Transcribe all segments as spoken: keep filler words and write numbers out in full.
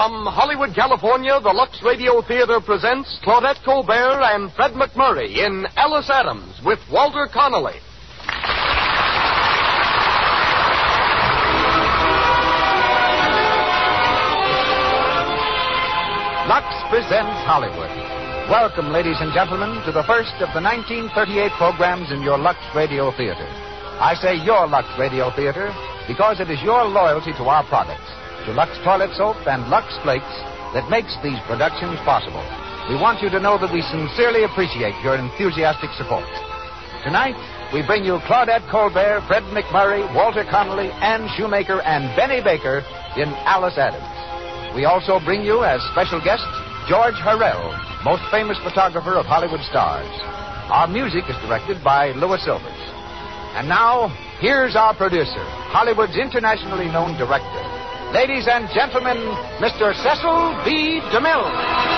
From Hollywood, California, the Lux Radio Theater presents Claudette Colbert and Fred McMurray in Alice Adams with Walter Connolly. Lux presents Hollywood. Welcome, ladies and gentlemen, to the first of the nineteen thirty-eight programs in your Lux Radio Theater. I say your Lux Radio Theater because it is your loyalty to our products, to Lux Toilet Soap and Lux Flakes, that makes these productions possible. We want you to know that we sincerely appreciate your enthusiastic support. Tonight, we bring you Claudette Colbert, Fred McMurray, Walter Connolly, Ann Shoemaker, and Benny Baker in Alice Adams. We also bring you, as special guests, George Harrell, most famous photographer of Hollywood stars. Our music is directed by Louis Silvers. And now, here's our producer, Hollywood's internationally known director. Ladies and gentlemen, Mister Cecil B. DeMille.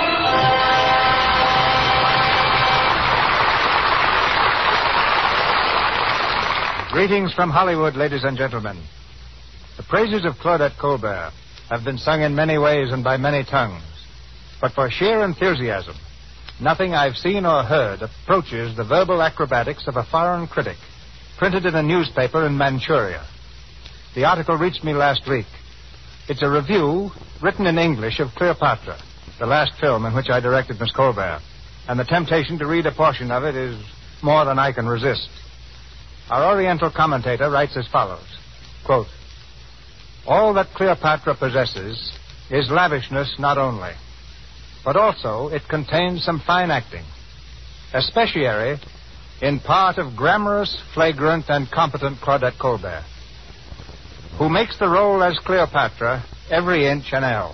Greetings from Hollywood, ladies and gentlemen. The praises of Claudette Colbert have been sung in many ways and by many tongues. But for sheer enthusiasm, nothing I've seen or heard approaches the verbal acrobatics of a foreign critic, printed in a newspaper in Manchuria. The article reached me last week. It's a review written in English of Cleopatra, the last film in which I directed Miss Colbert, and the temptation to read a portion of it is more than I can resist. Our Oriental commentator writes as follows, quote, "All that Cleopatra possesses is lavishness not only, but also it contains some fine acting, especially in part of grammarous, flagrant, and competent Claudette Colbert, who makes the role as Cleopatra every inch an L.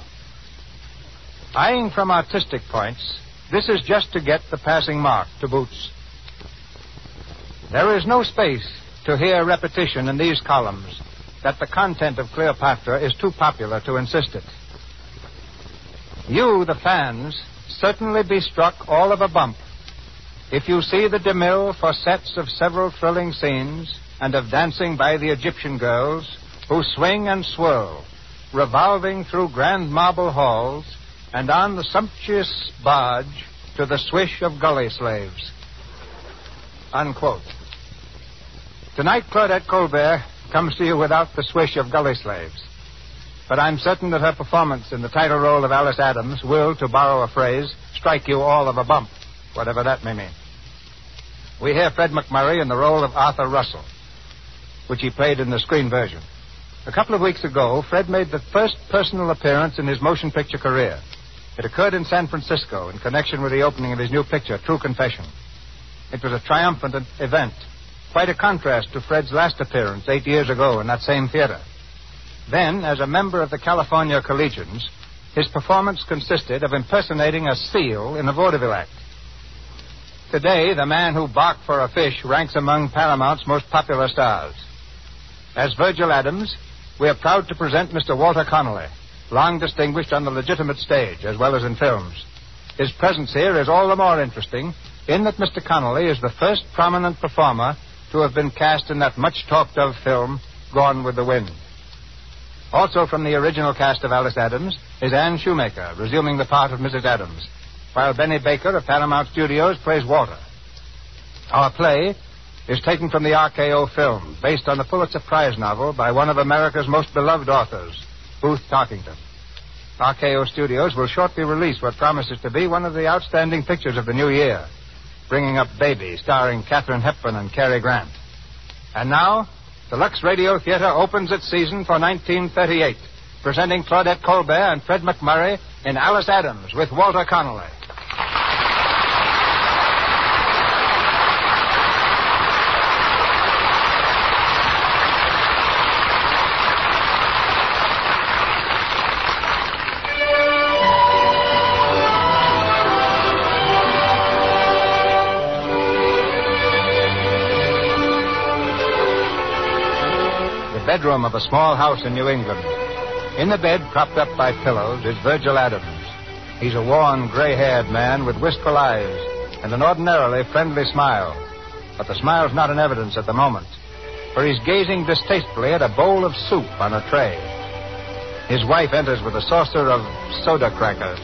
Eyeing from artistic points, this is just to get the passing mark to boots. There is no space to hear repetition in these columns that the content of Cleopatra is too popular to insist it. You, the fans, certainly be struck all of a bump if you see the DeMille for sets of several thrilling scenes and of dancing by the Egyptian girls who swing and swirl, revolving through grand marble halls and on the sumptuous barge to the swish of gully slaves." Unquote. Tonight, Claudette Colbert comes to you without the swish of gully slaves. But I'm certain that her performance in the title role of Alice Adams will, to borrow a phrase, strike you all of a bump, whatever that may mean. We hear Fred McMurray in the role of Arthur Russell, which he played in the screen version. A couple of weeks ago, Fred made the first personal appearance in his motion picture career. It occurred in San Francisco in connection with the opening of his new picture, True Confession. It was a triumphant event, quite a contrast to Fred's last appearance eight years ago in that same theater. Then, as a member of the California Collegians, his performance consisted of impersonating a seal in a vaudeville act. Today, the man who barked for a fish ranks among Paramount's most popular stars. As Virgil Adams, we are proud to present Mister Walter Connolly, long distinguished on the legitimate stage as well as in films. His presence here is all the more interesting in that Mister Connolly is the first prominent performer to have been cast in that much-talked-of film, Gone with the Wind. Also from the original cast of Alice Adams is Ann Shoemaker, resuming the part of Missus Adams, while Benny Baker of Paramount Studios plays Walter. Our play is taken from the R K O film, based on the Pulitzer Prize novel by one of America's most beloved authors, Booth Tarkington. R K O Studios will shortly release what promises to be one of the outstanding pictures of the new year, Bringing Up Baby, starring Katharine Hepburn and Cary Grant. And now, the Lux Radio Theater opens its season for nineteen thirty-eight, presenting Claudette Colbert and Fred McMurray in Alice Adams with Walter Connolly. Bedroom of a small house in New England. In the bed, propped up by pillows, is Virgil Adams. He's a worn, gray-haired man with wistful eyes and an ordinarily friendly smile. But the smile's not in evidence at the moment, for he's gazing distastefully at a bowl of soup on a tray. His wife enters with a saucer of soda crackers.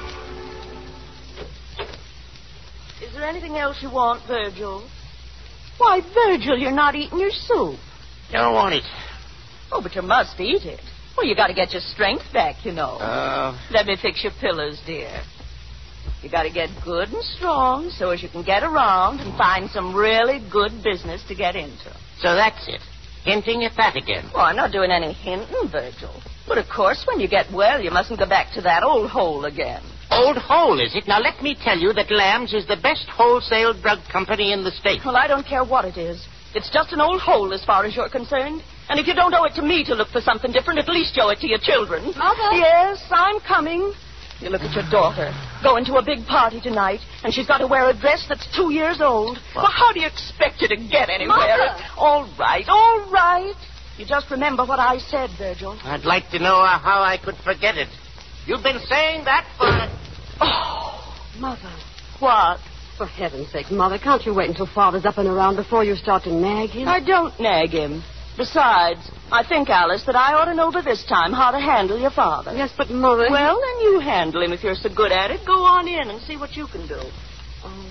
Is there anything else you want, Virgil? Why, Virgil, you're not eating your soup. Don't want it. Oh, but you must eat it. Well, you got to get your strength back, you know. Uh... Let me fix your pillows, dear. You got to get good and strong so as you can get around and find some really good business to get into. So that's it. Hinting at that again. Oh, I'm not doing any hinting, Virgil. But, of course, when you get well, you mustn't go back to that old hole again. Old hole, is it? Now, let me tell you that Lamb's is the best wholesale drug company in the state. Well, I don't care what it is. It's just an old hole as far as you're concerned. And if you don't owe it to me to look for something different, at least owe it to your children. Mother? Yes, I'm coming. You look at your daughter, going to a big party tonight, and she's got to wear a dress that's two years old. Well, how do you expect her to get anywhere? Mother! All right, all right. You just remember what I said, Virgil. I'd like to know how I could forget it. You've been saying that for... Oh, Mother. what? For heaven's sake, Mother, can't you wait until Father's up and around before you start to nag him? I don't nag him. Besides, I think, Alice, that I ought to know by this time how to handle your father. Yes, but Mother... Well, then you handle him if you're so good at it. Go on in and see what you can do. Oh.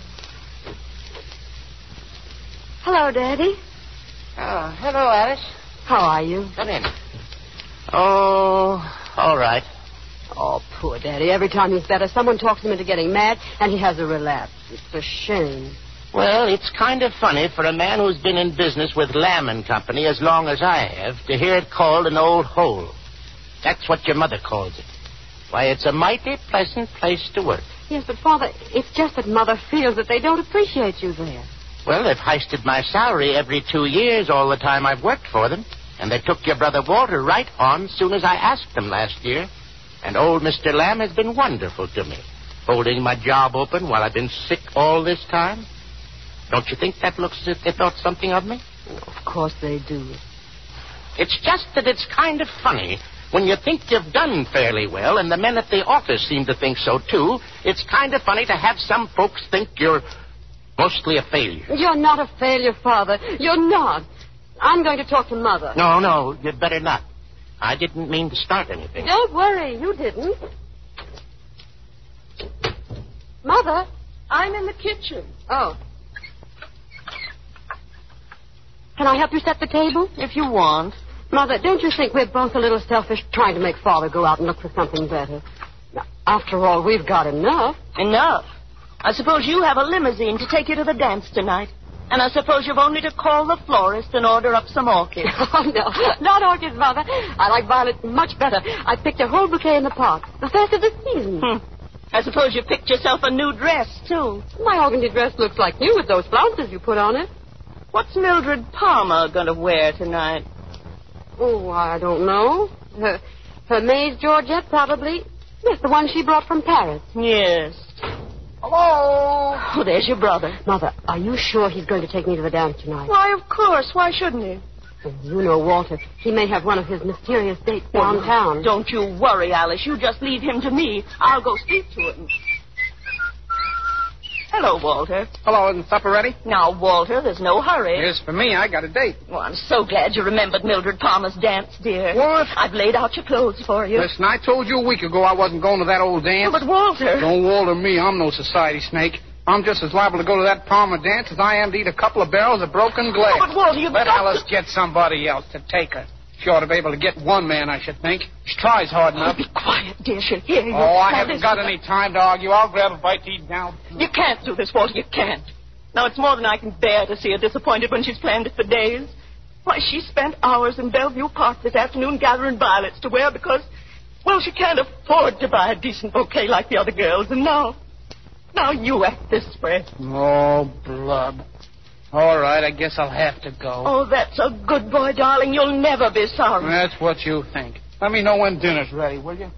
Hello, Daddy. Oh, hello, Alice. How are you? Come in. Oh, all right. Oh, poor Daddy. Every time he's better, someone talks him into getting mad, and he has a relapse. It's a shame. Well, it's kind of funny for a man who's been in business with Lamb and Company as long as I have to hear it called an old hole. That's what your mother calls it. Why, it's a mighty pleasant place to work. Yes, but, Father, it's just that Mother feels that they don't appreciate you there. Well, they've heisted my salary every two years all the time I've worked for them. And they took your brother Walter right on as soon as I asked them last year. And old Mister Lamb has been wonderful to me, holding my job open while I've been sick all this time. Don't you think that looks as if they thought something of me? Of course they do. It's just that it's kind of funny. When you think you've done fairly well, and the men at the office seem to think so, too, it's kind of funny to have some folks think you're mostly a failure. You're not a failure, Father. You're not. I'm going to talk to Mother. No, no, you'd better not. I didn't mean to start anything. Don't worry, you didn't. Mother? I'm in the kitchen. Oh. Can I help you set the table? If you want. Mother, don't you think we're both a little selfish trying to make Father go out and look for something better? Now, after all, we've got enough. Enough? I suppose you have a limousine to take you to the dance tonight. And I suppose you've only to call the florist and order up some orchids. Oh, no. Not orchids, Mother. I like violets much better. I picked a whole bouquet in the park. The first of the season. Hmm. I suppose you picked yourself a new dress, too. My organdy dress looks like new with those flounces you put on it. What's Mildred Palmer going to wear tonight? Oh, I don't know. Her, her maid's Georgette, probably. Yes, the one she brought from Paris. Yes. Hello? Oh, there's your brother. Mother, are you sure he's going to take me to the dance tonight? Why, of course. Why shouldn't he? Oh, you know Walter. He may have one of his mysterious dates downtown. Oh, don't you worry, Alice. You just leave him to me. I'll go speak to him. Hello, Walter. Hello, isn't supper ready? Now, Walter, there's no hurry. Here's for me. I got a date. Well, I'm so glad you remembered Mildred Palmer's dance, dear. What? I've laid out your clothes for you. Listen, I told you a week ago I wasn't going to that old dance. Oh, but, Walter... Don't Walter me. I'm no society snake. I'm just as liable to go to that Palmer dance as I am to eat a couple of barrels of broken glass. Oh, but, Walter, you've Let got Alice to... get somebody else to take her. She ought to be able to get one man, I should think. She tries hard enough. Oh, be quiet, dear. She'll hear you. Oh, I Now, haven't listen. got any time to argue. I'll grab a bite to eat now. You can't do this, Walter. You can't. Now, it's more than I can bear to see her disappointed when she's planned it for days. Why, she spent hours in Bellevue Park this afternoon gathering violets to wear because, well, she can't afford to buy a decent bouquet like the other girls. And now, now you act this way. Oh, blub. All right, I guess I'll have to go. Oh, that's a good boy, darling. You'll never be sorry. That's what you think. Let me know when dinner's ready, will you?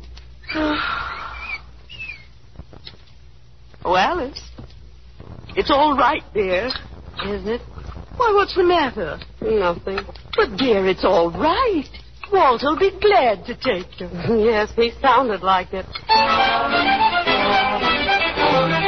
Oh, Alice. It's all right, dear. Is it? Why, what's the matter? Nothing. But, dear, it's all right. Walter'll be glad to take you. Yes, he sounded like it.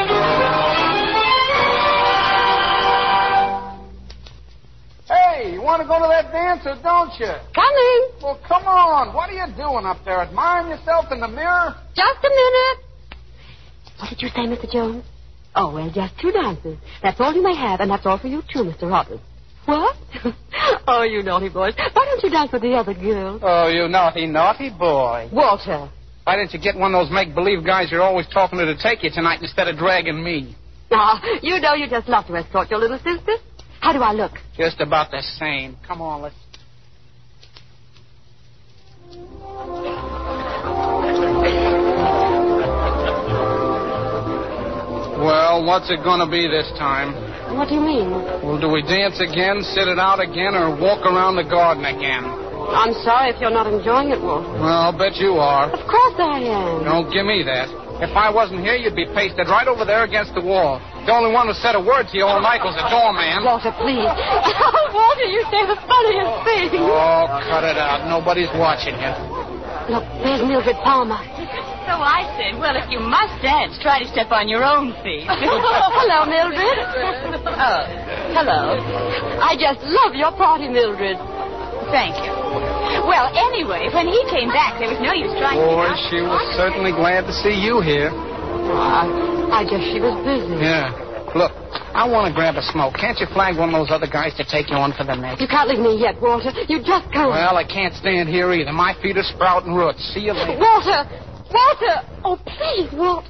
Hey, you want want to go to that dance or don't you? Coming. Well, come on. What are you doing up there? Admiring yourself in the mirror? Just a minute. What did you say, Mister Jones? Oh, well, just two dances. That's all you may have, and that's all for you, too, Mister Roberts. What? Oh, you naughty boys. Why don't you dance with the other girls? Oh, you naughty, naughty boy. Walter. Why didn't you get one of those make-believe guys you're always talking to to take you tonight instead of dragging me? Ah, you know you just love to escort your little sister. How do I look? Just about the same. Come on, let's... Well, what's it going to be this time? What do you mean? Well, do we dance again, sit it out again, or walk around the garden again? I'm sorry if you're not enjoying it, Walter. Well, I'll bet you are. Of course I am. Don't give me that. If I wasn't here, you'd be pasted right over there against the wall. The only one who said a word to you all night was the doorman. Walter, please. Oh, Walter, you say the funniest thing. Oh, cut it out. Nobody's watching you. Look, there's Mildred Palmer. So I said, well, if you must dance, try to step on your own feet. Hello, Mildred. Oh, hello. I just love your party, Mildred. Thank you. Well, anyway, when he came back, there was no use trying to... Boy, she was certainly glad to see you here. Oh, I, I guess she was busy. Yeah. Look, I want to grab a smoke. Can't you flag one of those other guys to take you on for the next? You can't leave me yet, Walter. You just can't. Well, I can't stand here either. My feet are sprouting roots. See you later. Walter! Walter! Oh, please, Walter.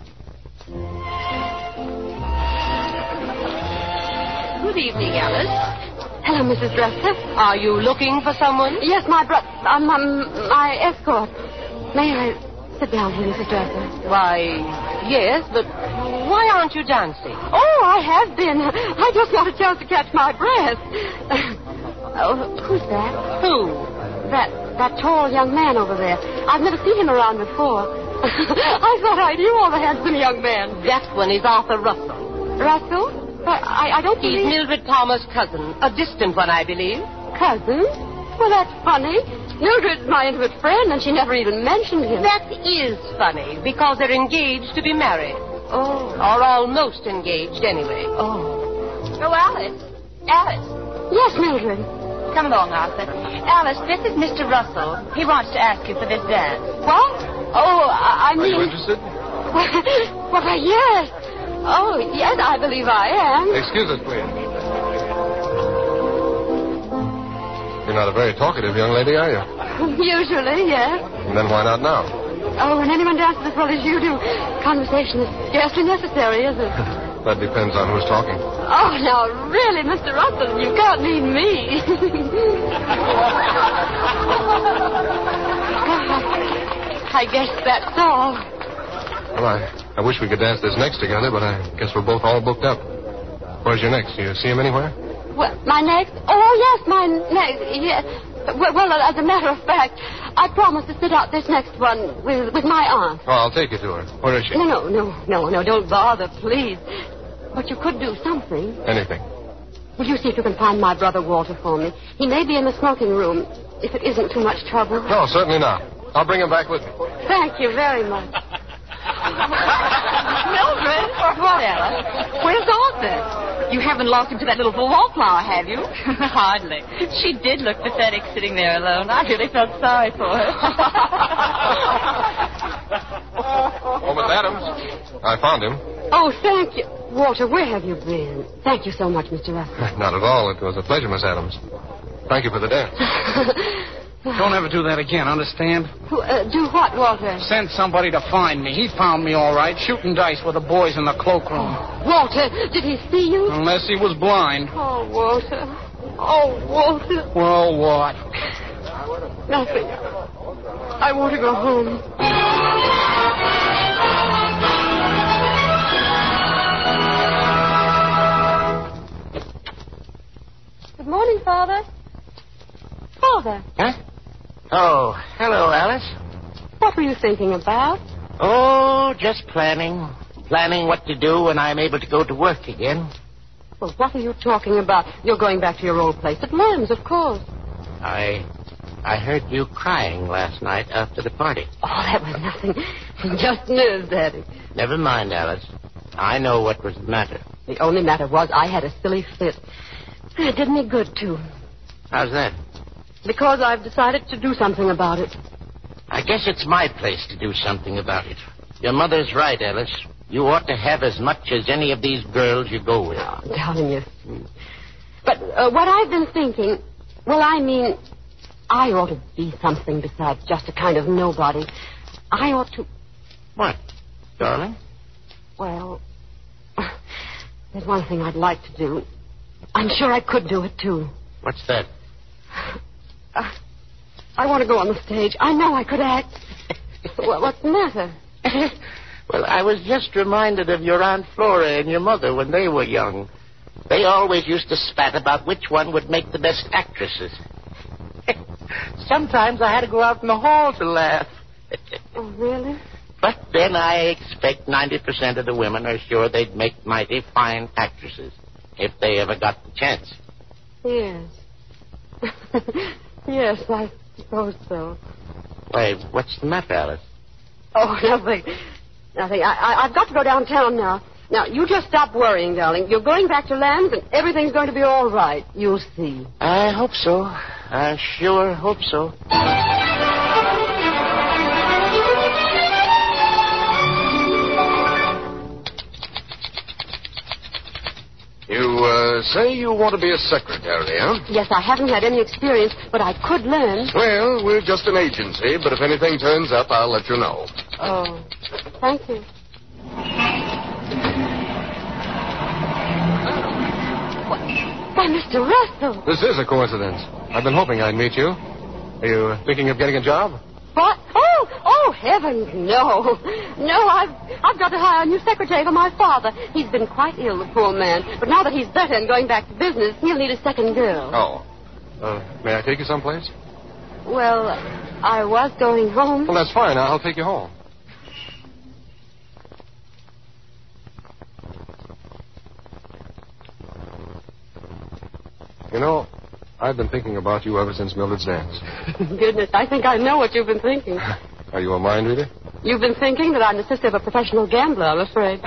Good evening, Alice. Hello, Missus Dresser. Are you looking for someone? Yes, my bro- uh, my, my escort. May I sit down here, Missus Dresser? Why, yes, but why aren't you dancing? Oh, I have been. I just want a chance to catch my breath. Oh, who's that? Who? That that tall young man over there. I've never seen him around before. I thought I knew all the handsome young men. That one is Arthur Russell. Russell? But I, I don't He's believe... Mildred Palmer's cousin. A distant one, I believe. Cousin? Well, that's funny. Mildred's my intimate friend, and she never even mentioned him. That is funny, because they're engaged to be married. Oh. Or almost engaged, anyway. Oh. Oh, Alice. Alice. Yes, Mildred. Come along, Arthur. Alice, this is Mister Russell. He wants to ask you for this dance. What? Oh, I, I mean... Are you interested? Well, why, yes. Oh, yes, I believe I am. Excuse us, please. You're not a very talkative young lady, are you? Usually, yes. And then why not now? Oh, when anyone dances as well as you do, conversation is scarcely necessary, is it? That depends on who's talking. Oh, now, really, Mister Russell, you can't mean me. I guess that's all. Well, I, I wish we could dance this next together, but I guess we're both all booked up. Where's your next? You see him anywhere? Well, my next? Oh, yes, my next. Yes. Well, well, as a matter of fact, I promised to sit out this next one with, with my aunt. Oh, I'll take you to her. Where is she? No, no, no, no, no, don't bother, please. But you could do something. Anything. Will you see if you can find my brother Walter for me? He may be in the smoking room, if it isn't too much trouble. No, certainly not. I'll bring him back with me. Thank you very much. Mildred? What, Alice? Where's Arthur? You haven't lost him to that little wallflower, have you? Hardly. She did look pathetic sitting there alone. I really felt sorry for her. Oh, Miss Adams. I found him. Oh, thank you. Walter, where have you been? Thank you so much, Mister Russell. Not at all. It was a pleasure, Miss Adams. Thank you for the dance. Don't ever do that again, understand? Uh, do what, Walter? Send somebody to find me. He found me all right, shooting dice with the boys in the cloakroom. Walter, did he see you? Unless he was blind. Oh, Walter. Oh, Walter. Well, what? Nothing. I want to go home. Good morning, Father. Father. Huh? Oh, hello, Alice. What were you thinking about? Oh, just planning. Planning what to do when I'm able to go to work again. Well, what are you talking about? You're going back to your old place at Lamb's, of course. I... I heard you crying last night after the party. Oh, that was nothing. Just nerves, Daddy. Never mind, Alice. I know what was the matter. The only matter was I had a silly fit. It did me good, too. How's that? Because I've decided to do something about it. I guess it's my place to do something about it. Your mother's right, Alice. You ought to have as much as any of these girls you go with. Oh, darling, you. But uh, what I've been thinking, well, I mean, I ought to be something besides just a kind of nobody. I ought to... What, darling? Well, there's one thing I'd like to do. I'm sure I could do it, too. What's that? Uh, I want to go on the stage. I know I could act. Well, what's the matter? Well, I was just reminded of your Aunt Flora and your mother when they were young. They always used to spat about which one would make the best actresses. Sometimes I had to go out in the hall to laugh. Oh, really? But then I expect ninety percent of the women are sure they'd make mighty fine actresses if they ever got the chance. Yes. Yes, I suppose so. Why, what's the matter, Alice? Oh, nothing. Nothing. I, I, I've got to go downtown now. Now, you just stop worrying, darling. You're going back to Lamb's, and everything's going to be all right. You'll see. I hope so. I sure hope so. You, uh, say you want to be a secretary, huh? Yes, I haven't had any experience, but I could learn. Well, we're just an agency, but if anything turns up, I'll let you know. Oh, thank you. Why, Mister Russell. This is a coincidence. I've been hoping I'd meet you. Are you uh, thinking of getting a job? What? Oh, oh, heavens, no. No, I've I've got to hire a new secretary for my father. He's been quite ill, the poor man. But now that he's better and going back to business, he'll need a second girl. Oh. Uh, may I take you someplace? Well, I was going home. Well, that's fine. I'll take you home. You know, I've been thinking about you ever since Mildred's dance. Goodness, I think I know what you've been thinking. Are you a mind reader? You've been thinking that I'm the sister of a professional gambler, I'm afraid.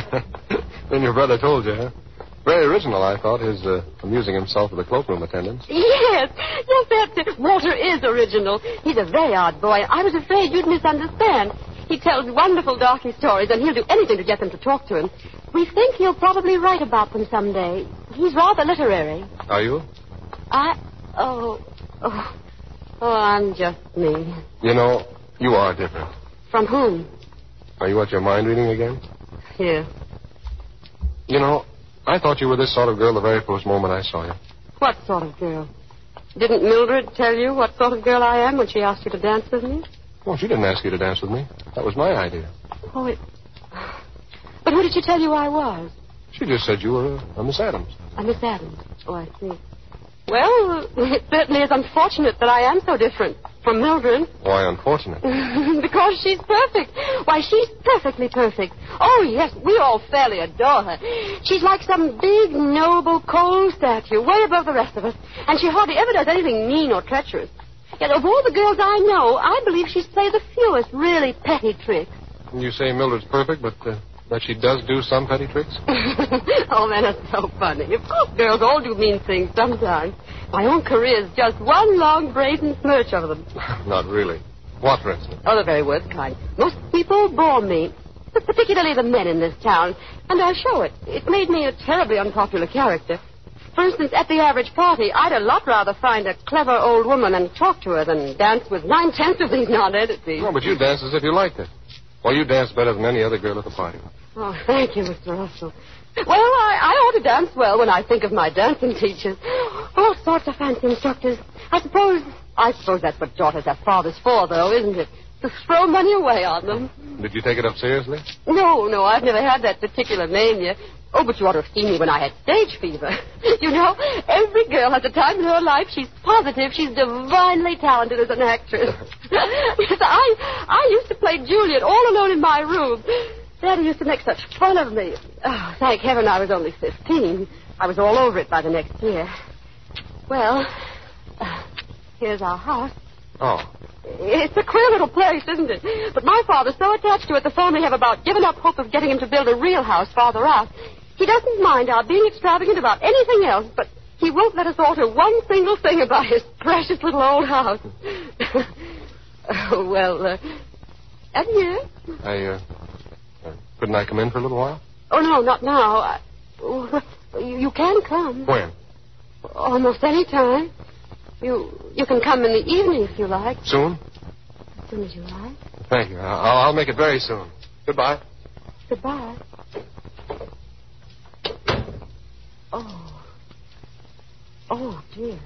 Then your brother told you, huh? Very original, I thought, his uh, amusing himself with the cloakroom attendants. Yes, yes, that's it. Walter is original. He's a very odd boy. I was afraid you'd misunderstand. He tells wonderful darky stories, and he'll do anything to get them to talk to him. We think he'll probably write about them someday. He's rather literary. Are you? I... Oh... Oh, oh I'm just me. You know, you are different. From whom? Are you at your mind reading again? Here. You know, I thought you were this sort of girl the very first moment I saw you. What sort of girl? Didn't Mildred tell you what sort of girl I am when she asked you to dance with me? Well, she didn't ask you to dance with me. That was my idea. Oh, it... But who did she tell you I was? She just said you were a, a Miss Adams. A Miss Adams? Oh, I see. Well, it certainly is unfortunate that I am so different from Mildred. Why unfortunate? Because she's perfect. Why, she's perfectly perfect. Oh, yes, we all fairly adore her. She's like some big, noble, cold statue, way above the rest of us. And she hardly ever does anything mean or treacherous. Yet of all the girls I know, I believe she's played the fewest really petty tricks. You say Mildred's perfect, but uh, that she does do some petty tricks? Oh, men are so funny. Of course, girls all do mean things sometimes. My own career's just one long brazen smirch of them. Not really. What, for instance? Oh, the very worst kind. Most people bore me, particularly the men in this town, and I show it. It made me a terribly unpopular character. For instance, at the average party, I'd a lot rather find a clever old woman and talk to her than dance with nine-tenths of these non-entities. No, but you dance as if you liked it. Well, you dance better than any other girl at the party. Oh, thank you, Mister Russell. Well, I, I ought to dance well when I think of my dancing teachers. All sorts of fancy instructors. I suppose, I suppose that's what daughters have fathers for, though, isn't it? To throw money away on them. Did you take it up seriously? No, no, I've never had that particular mania. Oh, but you ought to have seen me when I had stage fever. You know, every girl has a time in her life she's positive she's divinely talented as an actress. Yes, I, I used to play Juliet all alone in my room. Daddy used to make such fun of me. Oh, thank heaven I was only fifteen. I was all over it by the next year. Well, uh, here's our house. Oh. It's a queer little place, isn't it? But my father's so attached to it, the family have about given up hope of getting him to build a real house farther out. He doesn't mind our being extravagant about anything else, but He won't let us alter one single thing about his precious little old house. Oh, well, uh, adieu. I, uh, uh, couldn't I come in for a little while? Oh, no, not now. I, oh, you, you can come. When? Almost any time. You you can come in the evening if you like. Soon? As soon as you like. Thank you. I'll, I'll make it very soon. Goodbye. Goodbye. Oh. Oh, dear.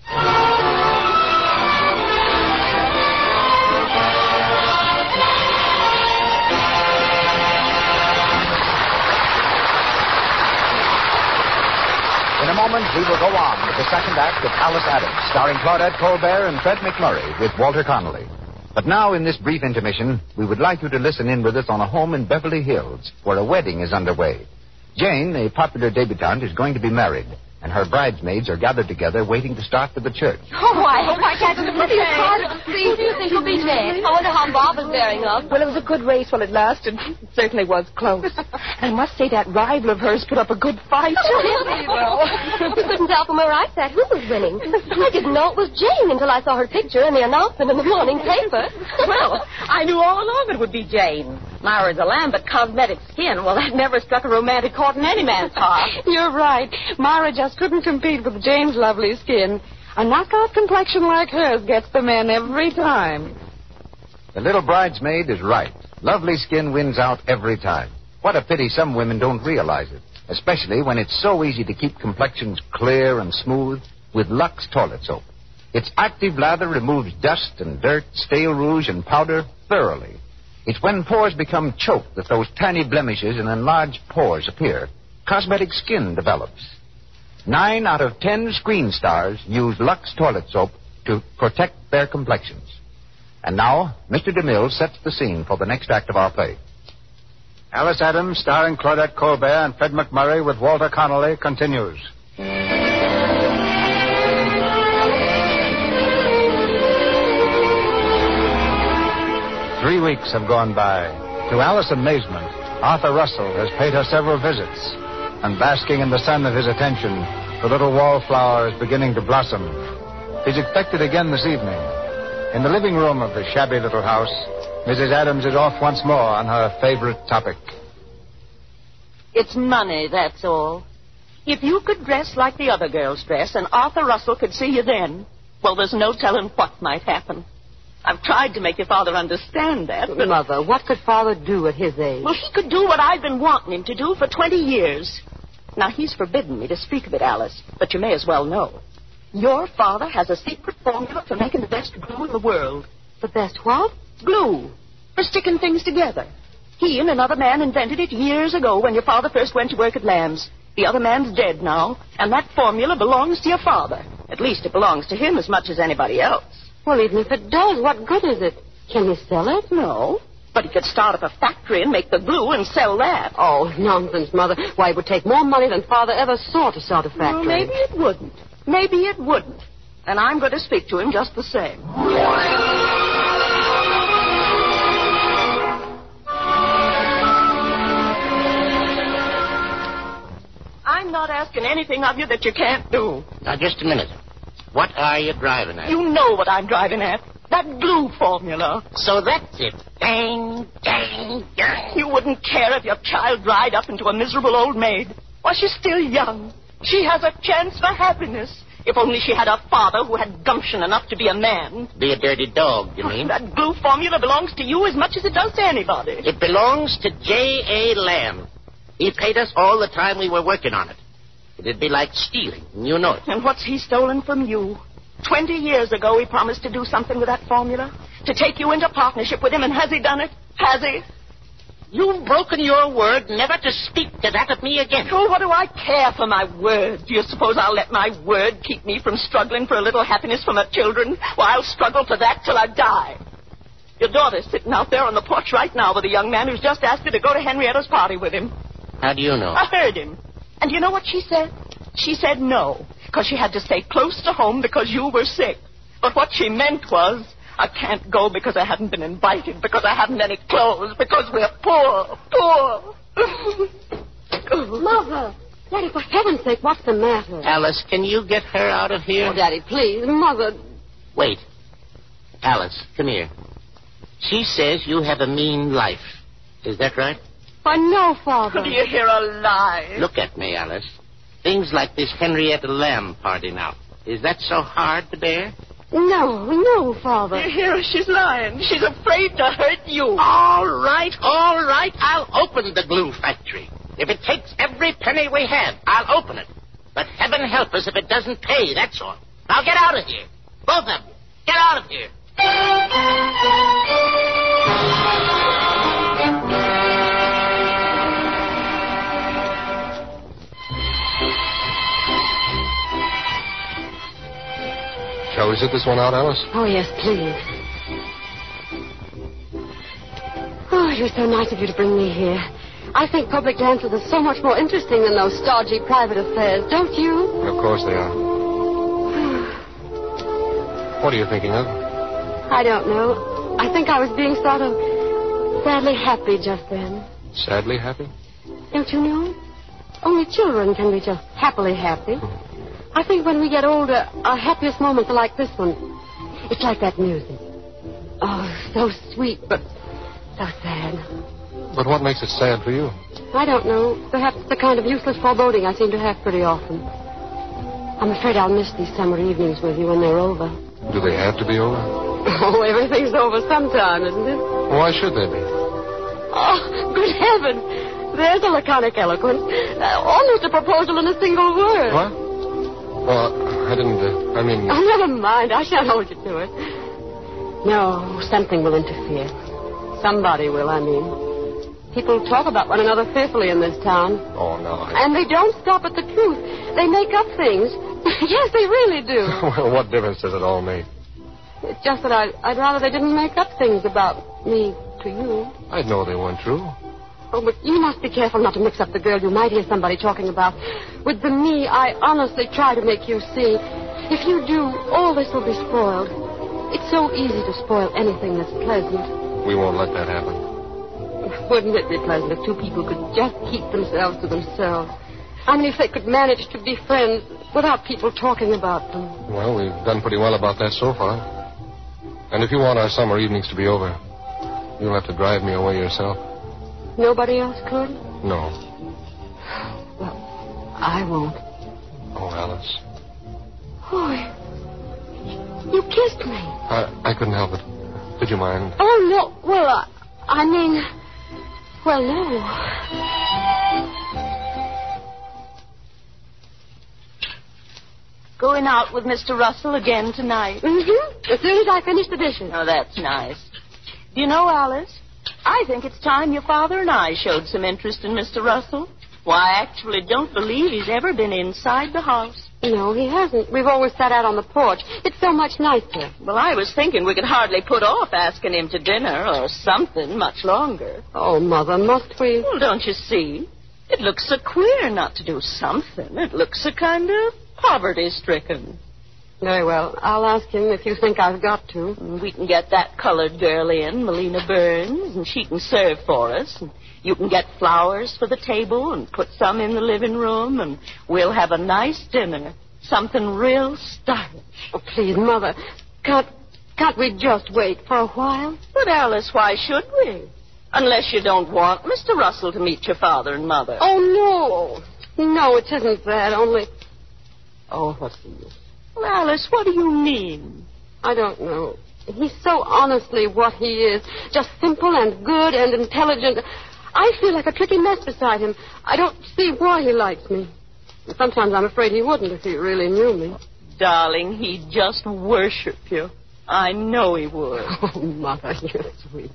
In a moment, we will go on with the second act of Alice Adams, starring Claudette Colbert and Fred McMurray with Walter Connolly. But now, in this brief intermission, we would like you to listen in with us on a home in Beverly Hills, where a wedding is underway. Jane, a popular debutante, is going to be married, and her bridesmaids are gathered together waiting to start for the church. Oh, I hope I catch the prettiest part of the scene. Who do you think will be next? I wonder how Bob is bearing up. Well, it was a good race while it lasted. It certainly was close. And I must say that rival of hers put up a good fight. You couldn't tell from where I sat who was winning. I didn't know it was Jane until I saw her picture in the announcement in the morning paper. Well, I knew all along it would be Jane. Myra's a lamb, but cosmetic skin, well, that never struck a romantic chord in any man's heart. You're right. Myra just couldn't compete with Jane's lovely skin. A knockout complexion like hers gets the men every time. The little bridesmaid is right. Lovely skin wins out every time. What a pity some women don't realize it, especially when it's so easy to keep complexions clear and smooth with Lux toilet soap. Its active lather removes dust and dirt, stale rouge, and powder thoroughly. It's when pores become choked that those tiny blemishes and enlarged pores appear. Cosmetic skin develops. Nine out of ten screen stars use Lux toilet soap to protect their complexions. And now, Mister DeMille sets the scene for the next act of our play. Alice Adams, starring Claudette Colbert and Fred McMurray with Walter Connolly, continues. Three weeks have gone by. To Alice's amazement, Arthur Russell has paid her several visits. And basking in the sun of his attention, the little wallflower is beginning to blossom. He's expected again this evening. In the living room of the shabby little house, Missus Adams is off once more on her favorite topic. It's money, that's all. If you could dress like the other girls dress and Arthur Russell could see you then, well, there's no telling what might happen. I've tried to make your father understand that, but... Mother, what could Father do at his age? Well, he could do what I've been wanting him to do for twenty years. Now, he's forbidden me to speak of it, Alice, but you may as well know. Your father has a secret formula for making the best glue in the world. The best what? Glue. For sticking things together. He and another man invented it years ago when your father first went to work at Lamb's. The other man's dead now, and that formula belongs to your father. At least it belongs to him as much as anybody else. Well, even if it does, what good is it? Can he sell it? No. But he could start up a factory and make the glue and sell that. Oh, nonsense, Mother. Why, it would take more money than Father ever saw to start a factory. Well, maybe it wouldn't. Maybe it wouldn't. And I'm going to speak to him just the same. I'm not asking anything of you that you can't do. Now, just a minute. What are you driving at? You know what I'm driving at. That glue formula. So that's it. Dang, dang, dang. You wouldn't care if your child dried up into a miserable old maid. Why, she's still young. She has a chance for happiness. If only she had a father who had gumption enough to be a man. Be a dirty dog, you mean? That glue formula belongs to you as much as it does to anybody. It belongs to J A. Lamb. He paid us all the time we were working on it. It'd be like stealing, and you know it. And what's he stolen from you? Twenty years ago, he promised to do something with that formula. To take you into partnership with him, and has he done it? Has he? You've broken your word never to speak to that of me again. Oh, what do I care for my word? Do you suppose I'll let my word keep me from struggling for a little happiness for my children? Well, I'll struggle for that till I die. Your daughter's sitting out there on the porch right now with a young man who's just asked her to go to Henrietta's party with him. How do you know? I heard him. And you know what she said? She said no, because she had to stay close to home because you were sick. But what she meant was, I can't go because I haven't been invited, because I haven't any clothes, because we're poor, poor. Mother, Daddy, for heaven's sake, what's the matter? Alice, can you get her out of here? Oh, Daddy, please. Mother. Wait. Alice, come here. She says you have a mean life. Is that right? Why, no, Father. Do you hear a lie? Look at me, Alice. Things like this Henrietta Lamb party now. Is that so hard to bear? No, no, Father. Do you hear her? She's lying. She's afraid to hurt you. All right, all right. I'll open the glue factory. If it takes every penny we have, I'll open it. But heaven help us if it doesn't pay, that's all. Now get out of here. Both of you. Get out of here. Shall we sit this one out, Alice? Oh, yes, please. Oh, it was so nice of you to bring me here. I think public dances are so much more interesting than those stodgy private affairs, don't you? Of course they are. What are you thinking of? I don't know. I think I was being sort of sadly happy just then. Sadly happy? Don't you know? Only children can be just happily happy. I think when we get older, our happiest moments are like this one. It's like that music. Oh, so sweet, but so sad. But what makes it sad for you? I don't know. Perhaps the kind of useless foreboding I seem to have pretty often. I'm afraid I'll miss these summer evenings with you when they're over. Do they have to be over? Oh, everything's over sometime, isn't it? Why should they be? Oh, good heavens. There's a laconic eloquence. Uh, almost a proposal in a single word. What? Well, I didn't, uh, I mean... Oh, never mind. I shan't hold you to it. No, something will interfere. Somebody will, I mean. People talk about one another fearfully in this town. Oh, no. I... And they don't stop at the truth. They make up things. Yes, they really do. Well, what difference does it all make? It's just that I, I'd rather they didn't make up things about me to you. I'd know they weren't true. Oh, but you must be careful not to mix up the girl you might hear somebody talking about with the me I honestly try to make you see. If you do, all this will be spoiled. It's so easy to spoil anything that's pleasant. We won't let that happen. Wouldn't it be pleasant if two people could just keep themselves to themselves? I mean, if they could manage to be friends without people talking about them. Well, we've done pretty well about that so far. And if you want our summer evenings to be over, you'll have to drive me away yourself. Nobody else could? No. Well, I won't. Oh, Alice. Oh, you kissed me. I, I couldn't help it. Did you mind? Oh, no. Well, I, I mean... Well, no. Going out with Mister Russell again tonight? Mm-hmm. As soon as I finish the dishes. Oh, that's nice. Do you know, Alice, I think it's time your father and I showed some interest in Mister Russell. Why, I actually don't believe he's ever been inside the house. No, he hasn't. We've always sat out on the porch. It's so much nicer. Well, I was thinking we could hardly put off asking him to dinner or something much longer. Oh, Mother, must we? Well, don't you see? It looks so queer not to do something. It looks so kind of poverty-stricken. Very well. I'll ask him if you think I've got to. We can get that colored girl in, Melina Burns, and she can serve for us. And you can get flowers for the table and put some in the living room, and we'll have a nice dinner. Something real stylish. Oh, please, Mother. Can't, can't we just wait for a while? But, Alice, why should we? Unless you don't want Mister Russell to meet your father and mother. Oh, no. No, it isn't that. Only... Oh, what's the use? Well, Alice, what do you mean? I don't know. He's so honestly what he is. Just simple and good and intelligent. I feel like a tricky mess beside him. I don't see why he likes me. Sometimes I'm afraid he wouldn't if he really knew me. Darling, he'd just worship you. I know he would. Oh, Mother, you're sweet.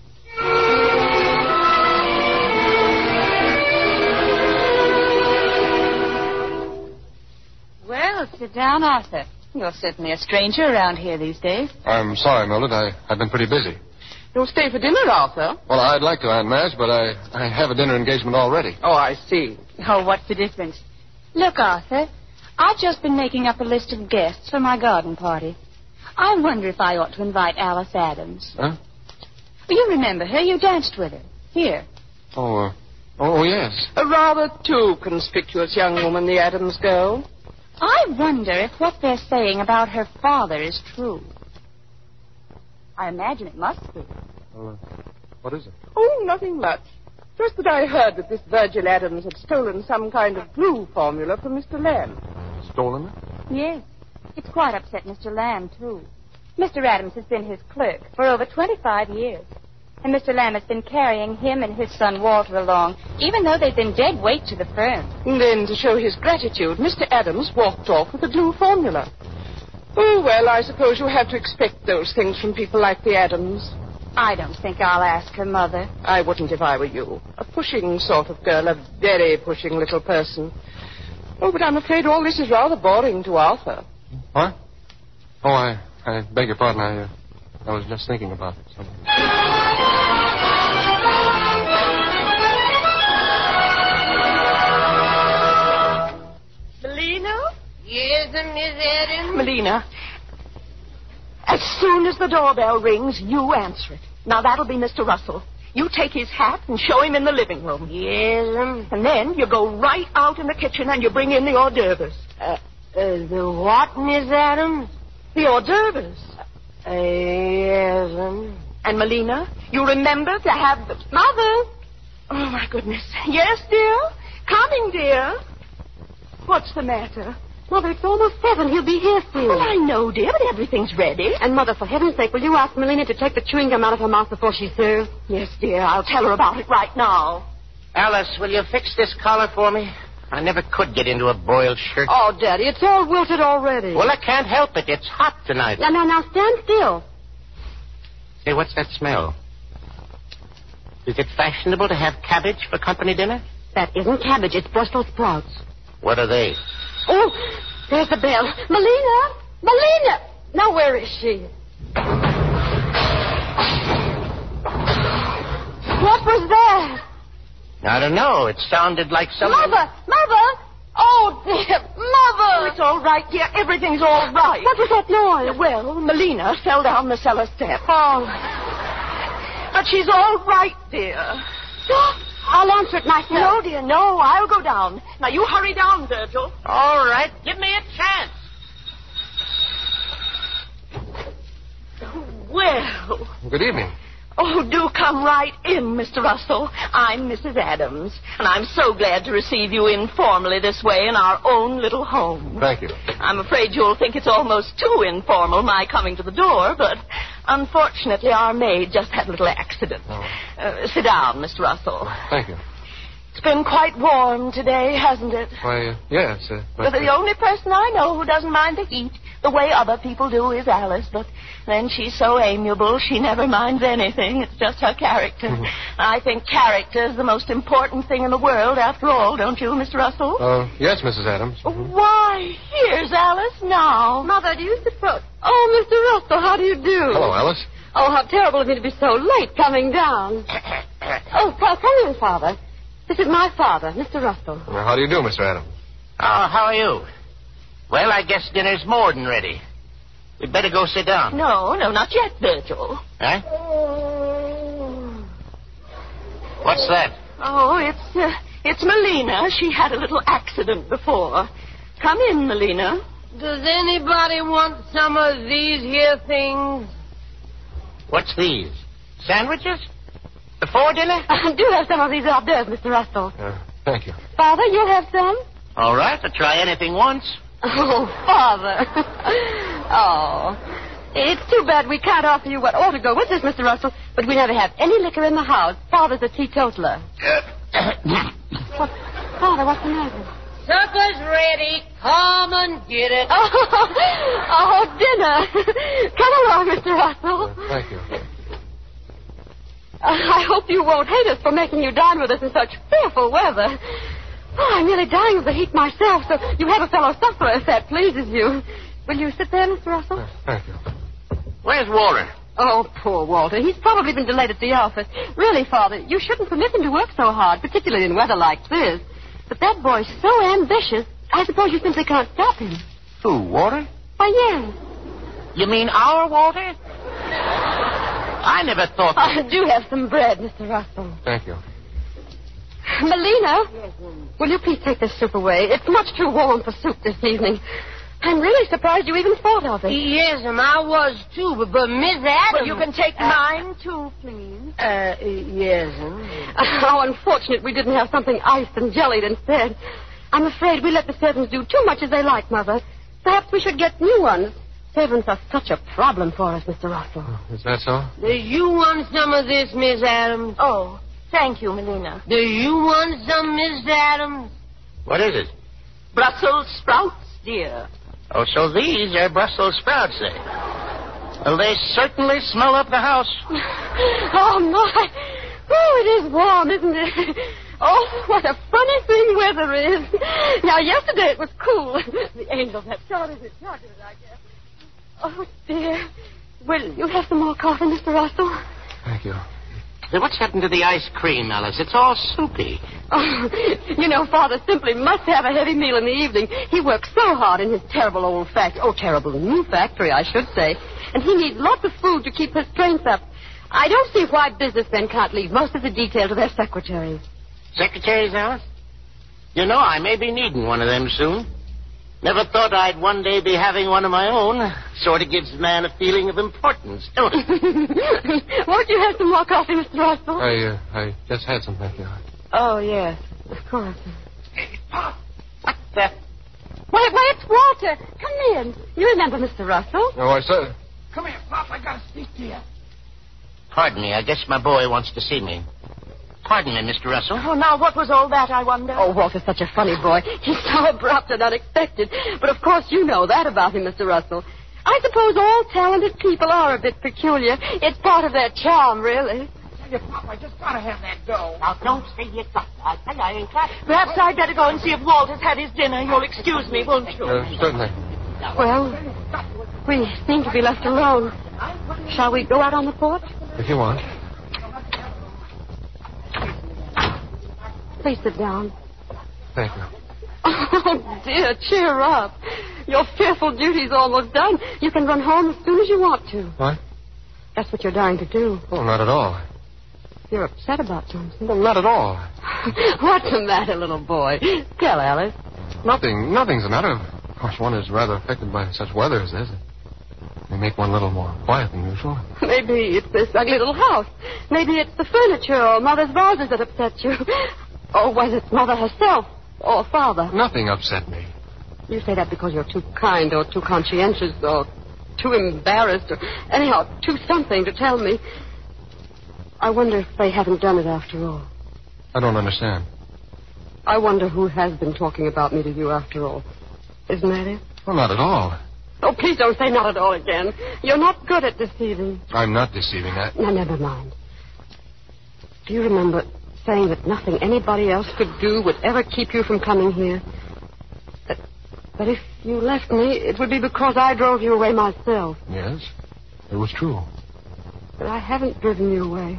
Well, sit down, Arthur. You're certainly a stranger around here these days. I'm sorry, Mildred. I, I've been pretty busy. You'll stay for dinner, Arthur? Well, I'd like to, Aunt Madge, but I, I have a dinner engagement already. Oh, I see. Oh, what's the difference? Look, Arthur, I've just been making up a list of guests for my garden party. I wonder if I ought to invite Alice Adams. Huh? Well, you remember her. You danced with her. Here. Oh, uh, Oh, yes. A rather too conspicuous young woman, the Adams girl. I wonder if what they're saying about her father is true. I imagine it must be. Uh, what is it? Oh, nothing much. Just that I heard that this Virgil Adams had stolen some kind of glue formula from Mister Lamb. Stolen it? Yes. It's quite upset Mister Lamb, too. Mister Adams has been his clerk for over twenty-five years. And Mister Lamb has been carrying him and his son Walter along, even though they've been dead weight to the firm. And then, to show his gratitude, Mister Adams walked off with the glue formula. Oh, well, I suppose you have to expect those things from people like the Adams. I don't think I'll ask her, Mother. I wouldn't if I were you. A pushing sort of girl, a very pushing little person. Oh, but I'm afraid all this is rather boring to Arthur. What? Oh, I, I beg your pardon. I, uh, I was just thinking about it. So... Melina? Yes, Miss Adams? Melina, as soon as the doorbell rings, you answer it. Now, that'll be Mister Russell. You take his hat and show him in the living room. Yes, um. And then you go right out in the kitchen and you bring in the hors d'oeuvres. Uh, uh, the what, Miss Adams? The hors d'oeuvres. Uh, yes, um. And, Melina, you remember to have the... Mother! Oh, my goodness. Yes, dear? Coming, dear. What's the matter? Mother, it's almost seven. He'll be here soon. Well, I know, dear, but everything's ready. And, Mother, for heaven's sake, will you ask Melina to take the chewing gum out of her mouth before she's served? Yes, dear. I'll tell her about it right now. Alice, will you fix this collar for me? I never could get into a boiled shirt. Oh, Daddy, it's all wilted already. Well, I can't help it. It's hot tonight. Now, now, now, stand still. Say, what's that smell? Is it fashionable to have cabbage for company dinner? That isn't cabbage. It's Brussels sprouts. What are they? Oh, there's the bell. Melina! Melina! Now, where is she? What was that? I don't know. It sounded like something... Mother! Mother! Oh, dear. Mother! It's all right, dear. Everything's all right. What was that noise? Well, Melina fell down the cellar step. Oh. But she's all right, dear. I'll answer it myself. No, dear, no. I'll go down. Now, you hurry down, Virgil. All right. Give me a chance. Well. Good evening. Oh, do come right in, Mister Russell. I'm Missus Adams, and I'm so glad to receive you informally this way in our own little home. Thank you. I'm afraid you'll think it's almost too informal, my coming to the door, but unfortunately our maid just had a little accident. Oh. Uh, sit down, Mister Russell. Thank you. It's been quite warm today, hasn't it? Why, uh, yes. Uh, But the only person I know who doesn't mind the heat the way other people do is Alice, but then she's so amiable, she never minds anything. It's just her character. Mm-hmm. I think character is the most important thing in the world, after all, don't you, Mister Russell? Uh, yes, Missus Adams. Mm-hmm. Why, here's Alice now. Mother, do you suppose... Oh, Mister Russell, how do you do? Hello, Alice. Oh, how terrible of me to be so late coming down. Oh, come come in, Father. This is my father, Mister Russell. Well, how do you do, Mister Adams? Oh, how are you? Well, I guess dinner's more than ready. We'd better go sit down. No, no, not yet, Virgil. Huh? What's that? Oh, it's, uh, it's Melina. She had a little accident before. Come in, Melina. Does anybody want some of these here things? What's these? Sandwiches? Before dinner? Uh, do have some of these hors d'oeuvres, Mister Russell. Uh, thank you. Father, you'll have some? All right, I'll try anything once. Oh, Father. Oh. It's too bad we can't offer you what ought to go with this, Mister Russell, but we never have any liquor in the house. Father's a teetotaler. What? Father, what's the matter? Supper's ready. Come and get it. Oh, oh dinner. Come along, Mister Russell. Uh, thank you. Uh, I hope you won't hate us for making you dine with us in such fearful weather. Oh, I'm nearly dying of the heat myself, so you have a fellow sufferer if that pleases you. Will you sit there, Mister Russell? Uh, thank you. Where's Walter? Oh, poor Walter. He's probably been delayed at the office. Really, Father, you shouldn't permit him to work so hard, particularly in weather like this. But that boy's so ambitious, I suppose you simply can't stop him. Who, Walter? Why, yes. You mean our Walter? I never thought that... Oh, do have some bread, Mister Russell. Thank you. Melina, Yes, um, will you please take this soup away? It's much too warm for soup this evening. I'm really surprised you even thought of it. yes, um, I was too, but, but Miss Adams... Well, you can take mine, too, please. Uh, yes, um. How unfortunate we didn't have something iced and jellied instead. I'm afraid we let the servants do too much as they like, Mother. Perhaps we should get new ones. Servants are such a problem for us, Mister Russell. Is that so? Do you want some of this, Miss Adams? Oh, thank you, Melina. Do you want some, Miss Adams? What is it? Brussels sprouts, dear. Oh, so these are Brussels sprouts, eh? Well, they certainly smell up the house. Oh, my. Oh, it is warm, isn't it? Oh, what a funny thing weather is. Now, yesterday it was cool. The angels have charted it, charted it, I guess. Oh, dear. Will you have some more coffee, Mister Russell? Thank you. Hey, what's happened to the ice cream, Alice? It's all soupy. Oh, you know, Father simply must have a heavy meal in the evening. He works so hard in his terrible old factory. Oh, terrible new factory, I should say. And he needs lots of food to keep his strength up. I don't see why businessmen can't leave most of the detail to their secretaries. Secretaries, Alice? You know, I may be needing one of them soon. Never thought I'd one day be having one of my own. Sort of gives a man a feeling of importance, don't it? Won't you have some more coffee, Mister Russell? I, uh, I just had some, thank you. Oh, yes, of course. Hey, Pop, what the... Wait, wait, it's Walter. Come in. You remember Mister Russell? Oh, I said... Come here, Pop. I gotta speak to you. Pardon me, I guess my boy wants to see me. Pardon me, Mister Russell. Oh, now, what was all that, I wonder? Oh, Walter's such a funny boy. He's so abrupt and unexpected. But, of course, you know that about him, Mister Russell. I suppose all talented people are a bit peculiar. It's part of their charm, really. Tell you, Pop, I just gotta have that dough. Now, don't say you got it. I tell you, I ain't got it. Perhaps I'd better go and see if Walter's had his dinner. You'll excuse me, won't you? Uh, certainly. Well, we seem to be left alone. Shall we go out on the porch? If you want. Please sit down. Thank you. Oh, dear, cheer up. Your fearful duty's almost done. You can run home as soon as you want to. What? That's what you're dying to do. Oh, not at all. You're upset about something. Well, not at all. What's the matter, little boy? Tell Alice. Nothing. Nothing's the matter. Of course, one is rather affected by such weather as this. They make one a little more quiet than usual. Maybe it's this ugly little house. Maybe it's the furniture or Mother's vases that upset you. Or was it Mother herself or Father? Nothing upset me. You say that because you're too kind or too conscientious or too embarrassed or anyhow, too something to tell me. I wonder if they haven't done it after all. I don't understand. I wonder who has been talking about me to you after all. Isn't that it? Well, not at all. Oh, please don't say not at all again. You're not good at deceiving. I'm not deceiving. I... Now, never mind. Do you remember saying that nothing anybody else could do would ever keep you from coming here? That, that if you left me, it would be because I drove you away myself. Yes, it was true. But I haven't driven you away.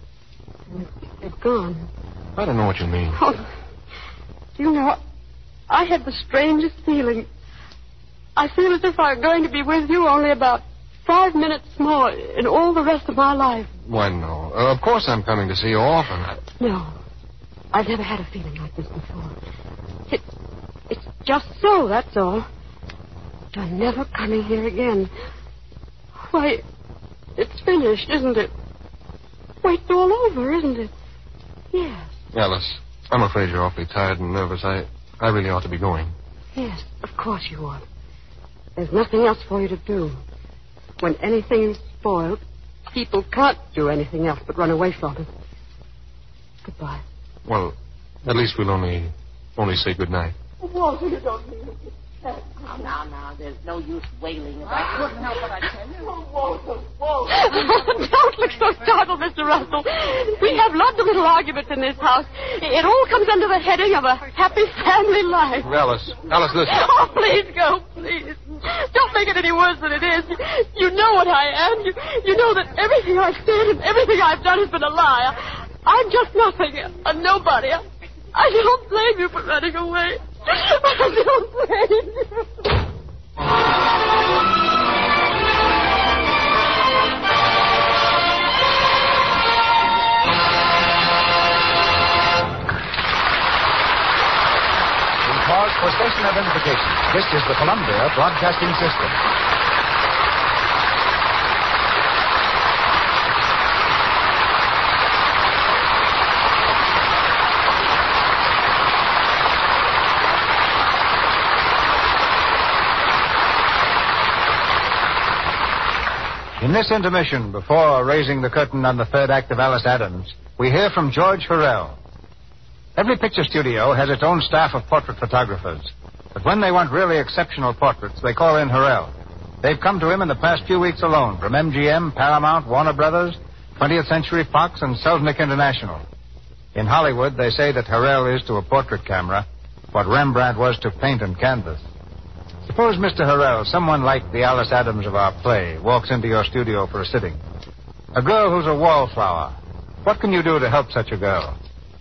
It's gone. I don't know what you mean. Oh, do you know, I had the strangest feeling. I feel as if I'm going to be with you only about five minutes more in all the rest of my life. Why, no. Uh, of course I'm coming to see you often. I... No. I've never had a feeling like this before. It, it's just so, that's all. You're never coming here again. Why, it's finished, isn't it? Why, it's all over, isn't it? Yes. Alice, I'm afraid you're awfully tired and nervous. I, I really ought to be going. Yes, of course you ought. There's nothing else for you to do. When anything is spoiled, people can't do anything else but run away from it. Goodbye. Well, at least we'll only only say good night. Walter, you don't mean it. Now, now, now, there's no use wailing about I couldn't help it, I tell you. Oh, Walter, Walter. Don't look so startled, Mister Russell. We have lots of little arguments in this house. It all comes under the heading of a happy family life. Alice, Alice, listen. Oh, please go, please. Don't make it any worse than it is. You know what I am. You, you know that everything I've said and everything I've done has been a lie. I'm just nothing, a nobody. I don't blame you for running away. I don't blame you. This is the Columbia Broadcasting System. In this intermission, before raising the curtain on the third act of Alice Adams, we hear from George Hurrell. Every picture studio has its own staff of portrait photographers. But when they want really exceptional portraits, they call in Hurrell. They've come to him in the past few weeks alone, from M G M, Paramount, Warner Brothers, twentieth Century Fox, and Selznick International. In Hollywood, they say that Hurrell is to a portrait camera what Rembrandt was to paint and canvas. Suppose, Mister Hurrell, someone like the Alice Adams of our play walks into your studio for a sitting. A girl who's a wallflower. What can you do to help such a girl?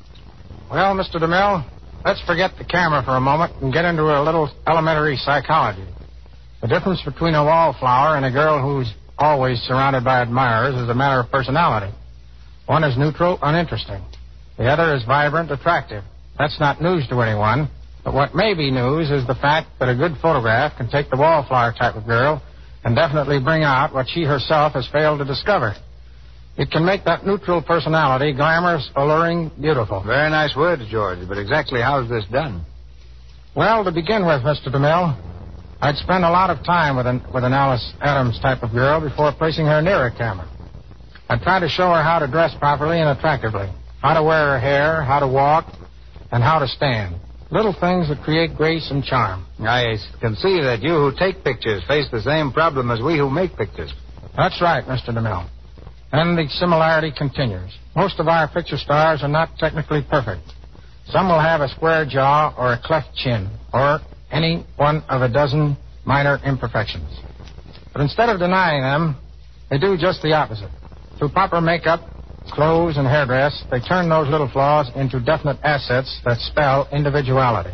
Well, Mister DeMille, let's forget the camera for a moment and get into a little elementary psychology. The difference between a wallflower and a girl who's always surrounded by admirers is a matter of personality. One is neutral, uninteresting. The other is vibrant, attractive. That's not news to anyone. But what may be news is the fact that a good photograph can take the wallflower type of girl and definitely bring out what she herself has failed to discover. It can make that neutral personality glamorous, alluring, beautiful. Very nice words, George, but exactly how is this done? Well, to begin with, Mister DeMille, I'd spend a lot of time with an, with an Alice Adams type of girl before placing her near a camera. I'd try to show her how to dress properly and attractively, how to wear her hair, how to walk, and how to stand. Little things that create grace and charm. I can see that you who take pictures face the same problem as we who make pictures. That's right, Mister DeMille. And the similarity continues. Most of our picture stars are not technically perfect. Some will have a square jaw or a cleft chin, or any one of a dozen minor imperfections. But instead of denying them, they do just the opposite. Through proper makeup, clothes, and hairdress, they turn those little flaws into definite assets that spell individuality.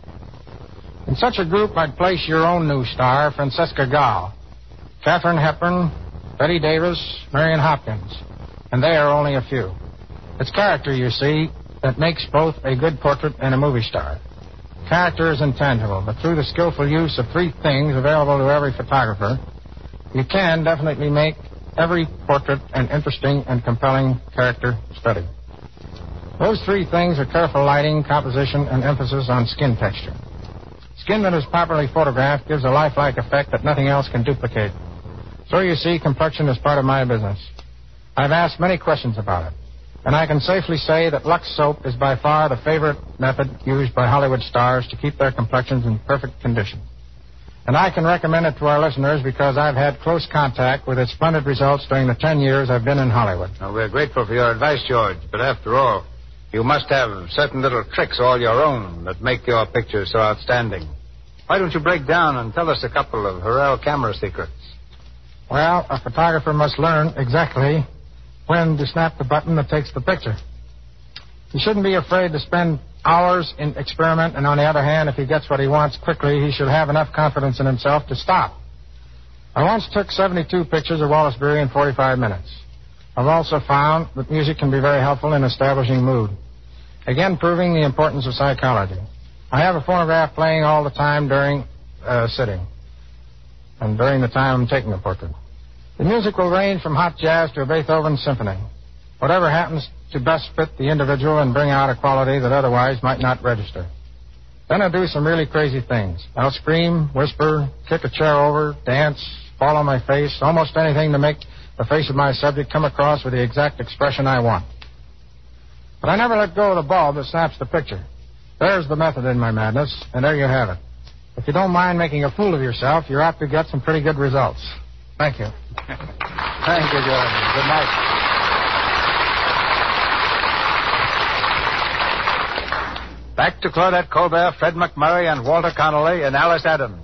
In such a group, I'd place your own new star, Francesca Gall, Katharine Hepburn, Betty Davis, Marion Hopkins, and they are only a few. It's character, you see, that makes both a good portrait and a movie star. Character is intangible, but through the skillful use of three things available to every photographer, you can definitely make every portrait an interesting and compelling character study. Those three things are careful lighting, composition, and emphasis on skin texture. Skin that is properly photographed gives a lifelike effect that nothing else can duplicate. So you see, complexion is part of my business. I've asked many questions about it, and I can safely say that Lux soap is by far the favorite method used by Hollywood stars to keep their complexions in perfect condition. And I can recommend it to our listeners because I've had close contact with its splendid results during the ten years I've been in Hollywood. Well, we're grateful for your advice, George, but after all, you must have certain little tricks all your own that make your pictures so outstanding. Why don't you break down and tell us a couple of Hurrell camera secrets? Well, a photographer must learn exactly when to snap the button that takes the picture. He shouldn't be afraid to spend hours in experiment, and on the other hand, if he gets what he wants quickly, he should have enough confidence in himself to stop. I once took seventy-two pictures of Wallace Beery in forty-five minutes. I've also found that music can be very helpful in establishing mood, again proving the importance of psychology. I have a phonograph playing all the time during uh, sitting and during the time I'm taking a portrait. The music will range from hot jazz to a Beethoven symphony, whatever happens to best fit the individual and bring out a quality that otherwise might not register. Then I do some really crazy things. I'll scream, whisper, kick a chair over, dance, fall on my face, almost anything to make the face of my subject come across with the exact expression I want. But I never let go of the bulb that snaps the picture. There's the method in my madness, and there you have it. If you don't mind making a fool of yourself, you're apt to get some pretty good results. Thank you. Thank you, George. Good night. Back to Claudette Colbert, Fred McMurray, and Walter Connolly in Alice Adams.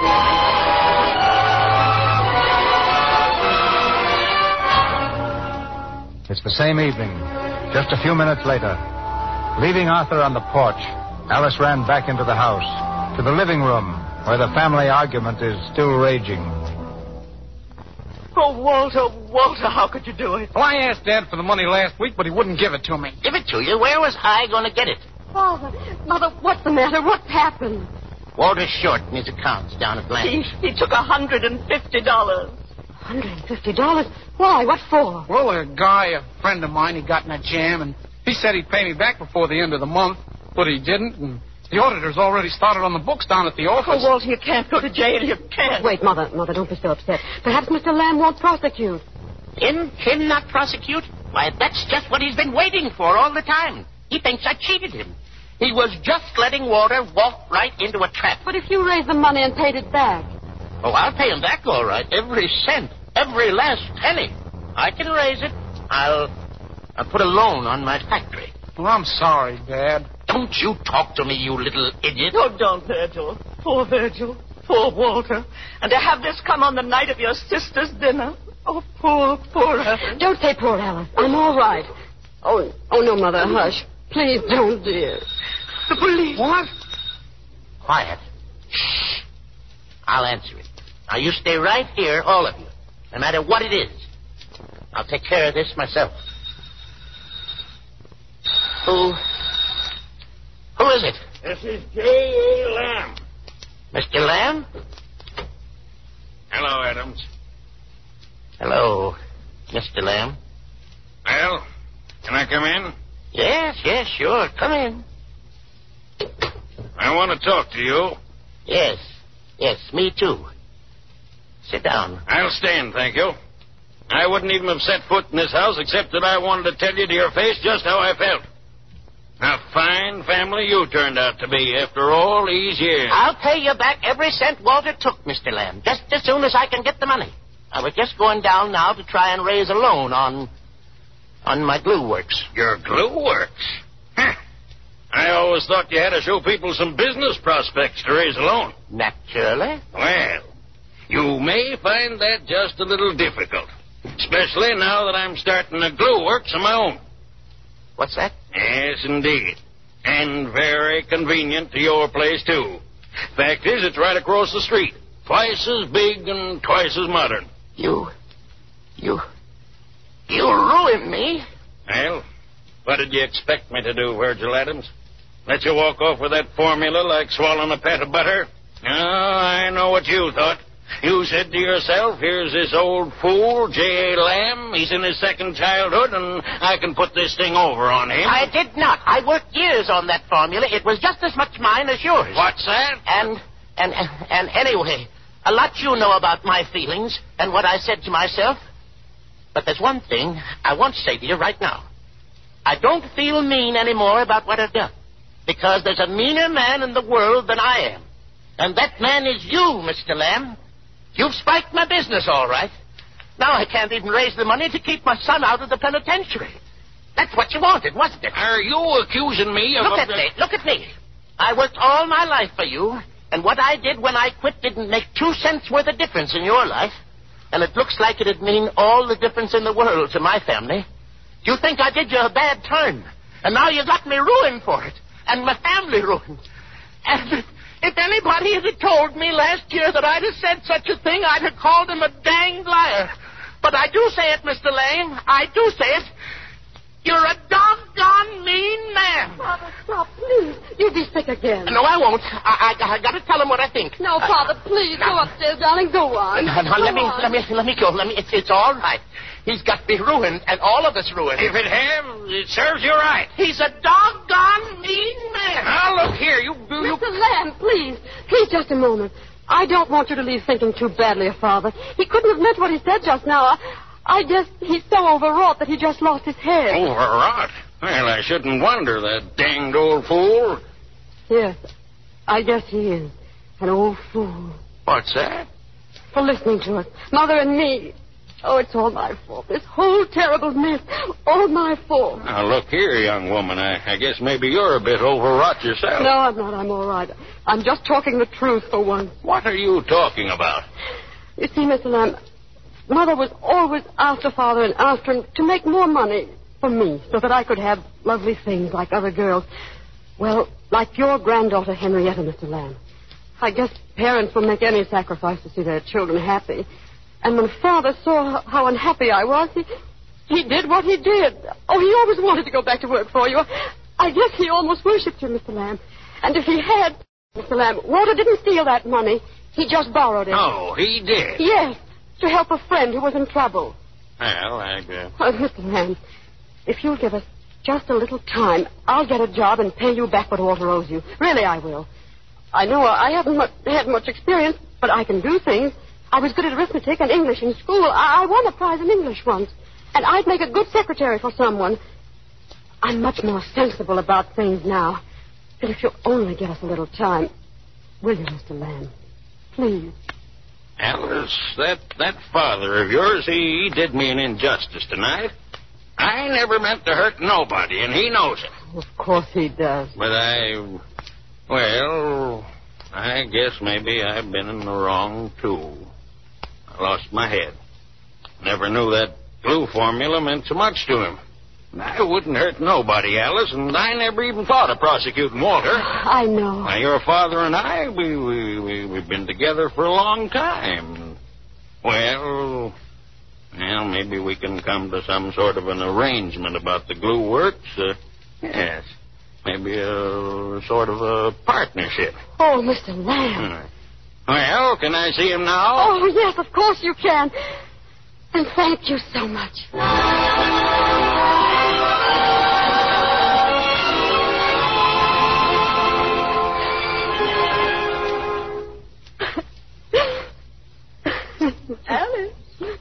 It's the same evening, just a few minutes later. Leaving Arthur on the porch, Alice ran back into the house, to the living room, where the family argument is still raging. Oh, Walter, Walter, how could you do it? Well, I asked Dad for the money last week, but he wouldn't give it to me. Give it to you? Where was I going to get it? Father, Mother, what's the matter? What's happened? Walter's short in his accounts down at Blanche. He, he took one hundred fifty dollars. one hundred fifty dollars? Why? What for? Well, a guy, a friend of mine, he got in a jam, and he said he'd pay me back before the end of the month, but he didn't, and the auditor's already started on the books down at the office. Oh, Walter, you can't go to jail. You can't. Wait, Mother, Mother, don't be so upset. Perhaps Mister Lamb won't prosecute. Him? Him not prosecute? Why, that's just what he's been waiting for all the time. He thinks I cheated him. He was just letting Walter walk right into a trap. But if you raised the money and paid it back... Oh, I'll pay him back all right. Every cent. Every last penny. I can raise it. I'll... I'll put a loan on my factory. Well, I'm sorry, Dad. Don't you talk to me, you little idiot. Oh, don't, Virgil. Poor Virgil. Poor Walter. And to have this come on the night of your sister's dinner. Oh, poor, poor Alice. Don't say poor Alice. I'm all right. Oh, oh no, Mother, hush. Please don't, dear. The police. What? Quiet. Shh. I'll answer it. Now, you stay right here, all of you. No matter what it is. I'll take care of this myself. Who... Who is it? This is J A. Lamb. Mister Lamb? Hello, Adams. Hello, Mister Lamb. Well, can I come in? Yes, yes, sure. Come in. I want to talk to you. Yes, yes, me too. Sit down. I'll stand, thank you. I wouldn't even have set foot in this house except that I wanted to tell you to your face just how I felt. A fine family you turned out to be after all these years. I'll pay you back every cent Walter took, Mister Lamb, just as soon as I can get the money. I was just going down now to try and raise a loan on... on my glue works. Your glue works? Huh. I always thought you had to show people some business prospects to raise a loan. Naturally. Well, you may find that just a little difficult. Especially now that I'm starting a glue works of my own. What's that? Yes, indeed. And very convenient to your place, too. Fact is, it's right across the street. Twice as big and twice as modern. You... you... you ruined me. Well, what did you expect me to do, Virgil Adams? Let you walk off with that formula like swallowing a pat of butter? Oh, I know what you thought. You said to yourself, here's this old fool, J A. Lamb. He's in his second childhood, and I can put this thing over on him. I did not. I worked years on that formula. It was just as much mine as yours. What's that? And, and, and, and anyway, a lot you know about my feelings and what I said to myself. But there's one thing I want to say to you right now. I don't feel mean anymore about what I've done. Because there's a meaner man in the world than I am. And that man is you, Mister Lamb. You've spiked my business, all right. Now I can't even raise the money to keep my son out of the penitentiary. That's what you wanted, wasn't it? Are you accusing me of... Look at me. Look at me. I worked all my life for you, and what I did when I quit didn't make two cents worth of difference in your life. And it looks like it'd mean all the difference in the world to my family. You think I did you a bad turn, and now you got me ruined for it, and my family ruined. And... if anybody had told me last year that I'd have said such a thing, I'd have called him a danged liar. But I do say it, Mister Lane. I do say it. You're a doggone mean man. Father, stop, please. You'll be sick again. No, I won't. I, I, I got to tell him what I think. No, Father, uh, please. no. Go upstairs, darling. Go on. No, no, go let me, on. let me, let me go. Let me. It's, it's all right. He's got me ruined, and all of us ruined. If it have, it serves you right. He's a doggone mean man. Now, look here. You, you, Mister Lamb, please. Please, just a moment. I don't want you to leave thinking too badly of Father. He couldn't have meant what he said just now. I, I guess he's so overwrought that he just lost his head. Overwrought? Well, I shouldn't wonder, that danged old fool. Yes, I guess he is. An old fool. What's that? For listening to us. Mother and me. Oh, it's all my fault. This whole terrible mess. All my fault. Now, look here, young woman. I, I guess maybe you're a bit overwrought yourself. No, I'm not. I'm all right. I'm just talking the truth for once. What are you talking about? You see, Mister Lamb, Mother was always after Father and after him to make more money for me so that I could have lovely things like other girls. Well, like your granddaughter, Henrietta, Mister Lamb. I guess parents will make any sacrifice to see their children happy. And when Father saw how unhappy I was, he, he did what he did. Oh, he always wanted to go back to work for you. I guess he almost worshipped you, Mister Lamb. And if he had... Mister Lamb, Walter didn't steal that money. He just borrowed it. Oh, he did? Yes, to help a friend who was in trouble. Well, I guess. Oh, Mister Lamb, if you'll give us just a little time, I'll get a job and pay you back what Walter owes you. Really, I will. I know I haven't much, had much experience, but I can do things. I was good at arithmetic and English in school. I, I won a prize in English once. And I'd make a good secretary for someone. I'm much more sensible about things now. And if you'll only give us a little time, will you, Mister Lamb? Please. Alice, that, that father of yours, he, he did me an injustice tonight. I never meant to hurt nobody, and he knows it. Of course he does. But I, well, I guess maybe I've been in the wrong, too. I lost my head. Never knew that glue formula meant so much to him. I wouldn't hurt nobody, Alice, and I never even thought of prosecuting Walter. I know. Now, your father and I, we, we, we, we've been together for a long time. Well, well, maybe we can come to some sort of an arrangement about the glue works. Uh, yes, maybe a sort of a partnership. Oh, Mister Lamb. Hmm. Well, can I see him now? Oh, yes, of course you can. And thank you so much. Alice?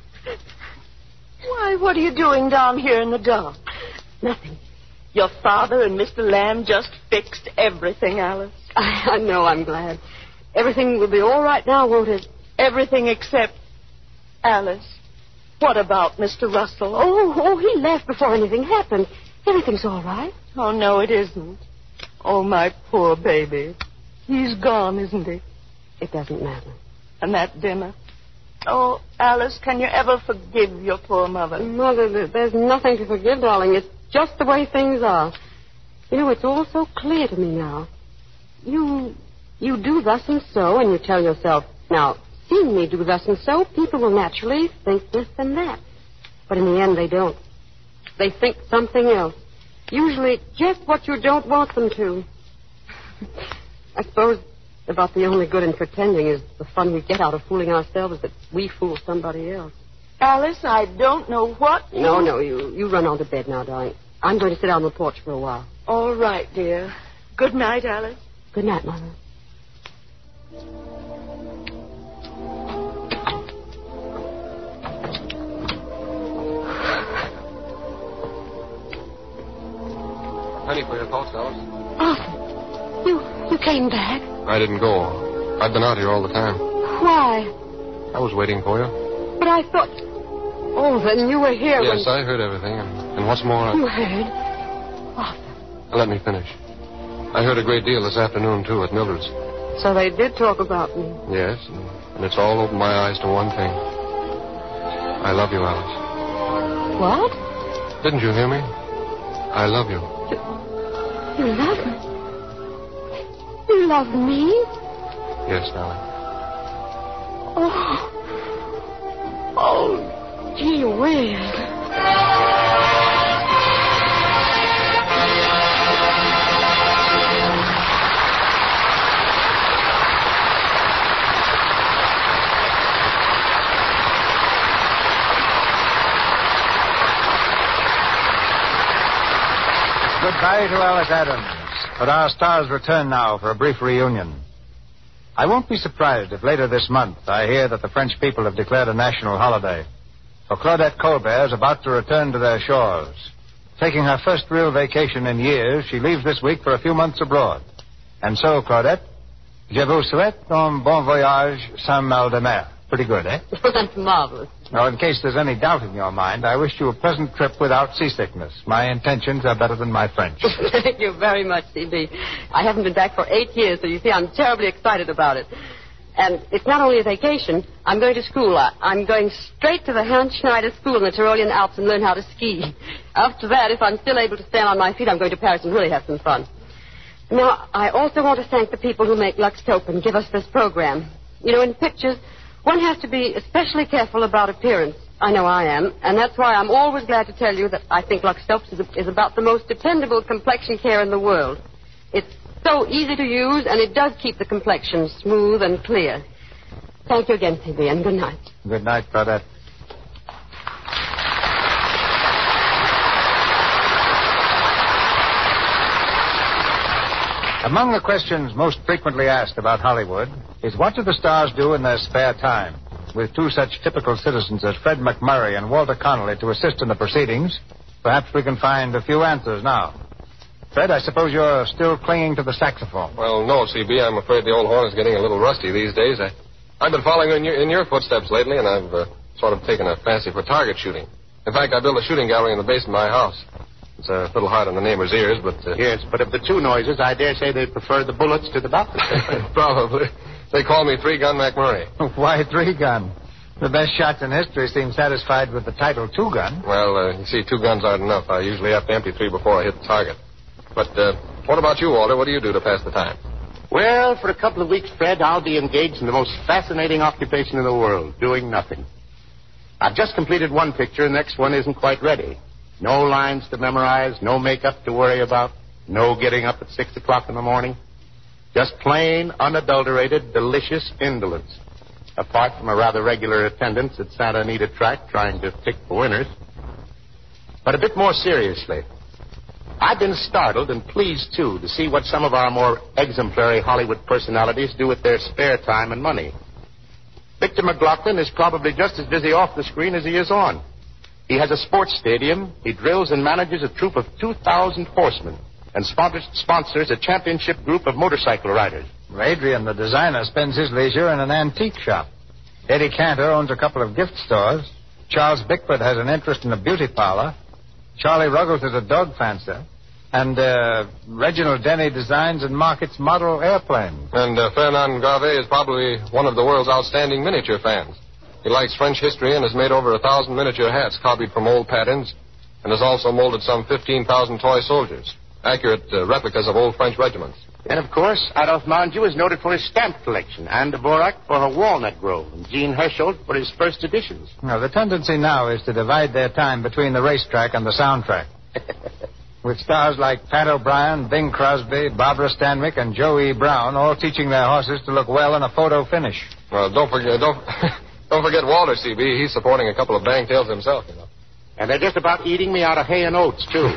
Why, what are you doing down here in the dark? Nothing. Your father and Mister Lamb just fixed everything, Alice. I, I know, I'm glad. Everything will be all right now, won't it? Everything except Alice. What about Mister Russell? Oh, oh, he left before anything happened. Everything's all right. Oh, no, it isn't. Oh, my poor baby. He's gone, isn't he? It doesn't matter. And that dinner? Oh, Alice, can you ever forgive your poor mother? Mother, there's nothing to forgive, darling. It's just the way things are. You know, it's all so clear to me now. You, you do thus and so, and you tell yourself, now, seeing me do thus and so, people will naturally think this and that. But in the end, they don't. They think something else. Usually just what you don't want them to. I suppose about the only good in pretending is the fun we get out of fooling ourselves that we fool somebody else. Alice, I don't know what... You... No, no, you, you run on to bed now, darling. I'm going to sit out on the porch for a while. All right, dear. Good night, Alice. Good night, Mother. Penny for your thoughts, Alice. Arthur, you, you came back? I didn't go. I've been out here all the time. Why? I was waiting for you. But I thought... Oh, then you were here Yes, when... I heard everything. And, and what's more... I... You heard? Arthur. Let me finish. I heard a great deal this afternoon, too, at Mildred's. So they did talk about me. Yes, and, and it's all opened my eyes to one thing. I love you, Alice. What? Didn't you hear me? I love you. You love me? You love me? Yes, darling. Oh. Oh, gee whiz. Goodbye to Alice Adams. But our stars return now for a brief reunion. I won't be surprised if later this month I hear that the French people have declared a national holiday. For Claudette Colbert is about to return to their shores. Taking her first real vacation in years, she leaves this week for a few months abroad. And so, Claudette, je vous souhaite un bon voyage sans mal de mer. Pretty good, eh? That's marvelous. Now, in case there's any doubt in your mind, I wish you a pleasant trip without seasickness. My intentions are better than my French. Thank you very much, C B. I haven't been back for eight years, so you see I'm terribly excited about it. And it's not only a vacation. I'm going to school. I, I'm going straight to the Hans Schneider School in the Tyrolean Alps and learn how to ski. After that, if I'm still able to stand on my feet, I'm going to Paris and really have some fun. Now, I also want to thank the people who make Lux Soap and give us this program. You know, in pictures... one has to be especially careful about appearance. I know I am, and that's why I'm always glad to tell you that I think Lux Soaps is, is about the most dependable complexion care in the world. It's so easy to use, and it does keep the complexion smooth and clear. Thank you again, C B, and good night. Good night, Claudette. Among the questions most frequently asked about Hollywood is what do the stars do in their spare time? With two such typical citizens as Fred McMurray and Walter Connolly to assist in the proceedings, perhaps we can find a few answers now. Fred, I suppose you're still clinging to the saxophone. Well, no, C B. I'm afraid the old horn is getting a little rusty these days. I, I've been following in your, in your footsteps lately, and I've uh, sort of taken a fancy for target shooting. In fact, I built a shooting gallery in the basement of my house. It's a little hard on the neighbors' ears, but... Uh... Yes, but of the two noises, I dare say they prefer the bullets to the doctor. Probably. They call me Three-Gun McMurray. Why Three-Gun? The best shots in history seem satisfied with the title Two-Gun. Well, uh, you see, two guns aren't enough. I usually have to empty three before I hit the target. But uh, what about you, Walter? What do you do to pass the time? Well, for a couple of weeks, Fred, I'll be engaged in the most fascinating occupation in the world, doing nothing. I've just completed one picture, and the next one isn't quite ready. No lines to memorize, no makeup to worry about, no getting up at six o'clock in the morning. Just plain, unadulterated, delicious indolence. Apart from a rather regular attendance at Santa Anita track trying to pick the winners. But a bit more seriously, I've been startled and pleased, too, to see what some of our more exemplary Hollywood personalities do with their spare time and money. Victor McLaughlin is probably just as busy off the screen as he is on. He has a sports stadium, he drills and manages a troop of two thousand horsemen, and sponsors, sponsors a championship group of motorcycle riders. Adrian, the designer, spends his leisure in an antique shop. Eddie Cantor owns a couple of gift stores. Charles Bickford has an interest in a beauty parlor. Charlie Ruggles is a dog fancier. And uh, Reginald Denny designs and markets model airplanes. And uh, Fernand Gravé is probably one of the world's outstanding miniature fans. He likes French history and has made over a thousand miniature hats copied from old patterns and has also molded some fifteen thousand toy soldiers, accurate uh, replicas of old French regiments. And, of course, Adolphe Manjou is noted for his stamp collection, Anne de Borac for her Walnut Grove, and Jean Hersholt for his first editions. Now, the tendency now is to divide their time between the racetrack and the soundtrack. With stars like Pat O'Brien, Bing Crosby, Barbara Stanwyck, and Joe E. Brown all teaching their horses to look well in a photo finish. Well, don't forget, don't, don't forget Walter, C B. He's supporting a couple of bangtails himself, you know. And they're just about eating me out of hay and oats, too.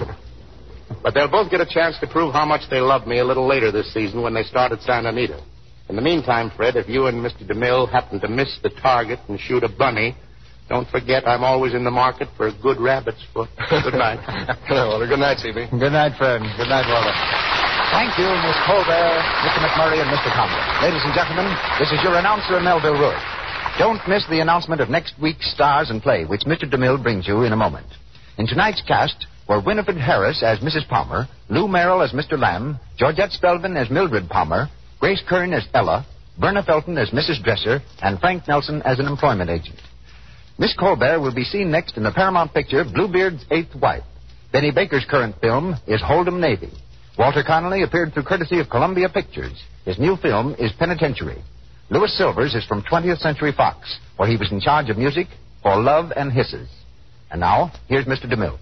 But they'll both get a chance to prove how much they love me a little later this season when they start at Santa Anita. In the meantime, Fred, if you and Mister DeMille happen to miss the target and shoot a bunny, don't forget I'm always in the market for a good rabbit's foot. Good night. Hello, Walter. Good night, C B. Good night, Fred. Good night, Walter. Thank you, Miss Colbert, Mister McMurray, and Mister Conway. Ladies and gentlemen, this is your announcer, Melville Ruick. Don't miss the announcement of next week's Stars and Play, which Mister DeMille brings you in a moment. In tonight's cast were Winifred Harris as Missus Palmer, Lou Merrill as Mister Lamb, Georgette Spelvin as Mildred Palmer, Grace Kern as Ella, Verna Felton as Missus Dresser, and Frank Nelson as an employment agent. Miss Colbert will be seen next in the Paramount picture Bluebeard's Eighth Wife. Benny Baker's current film is Hold'em Navy. Walter Connolly appeared through courtesy of Columbia Pictures. His new film is Penitentiary. Louis Silvers is from twentieth Century Fox, where he was in charge of music for Love and Hisses. And now, here's Mister DeMille.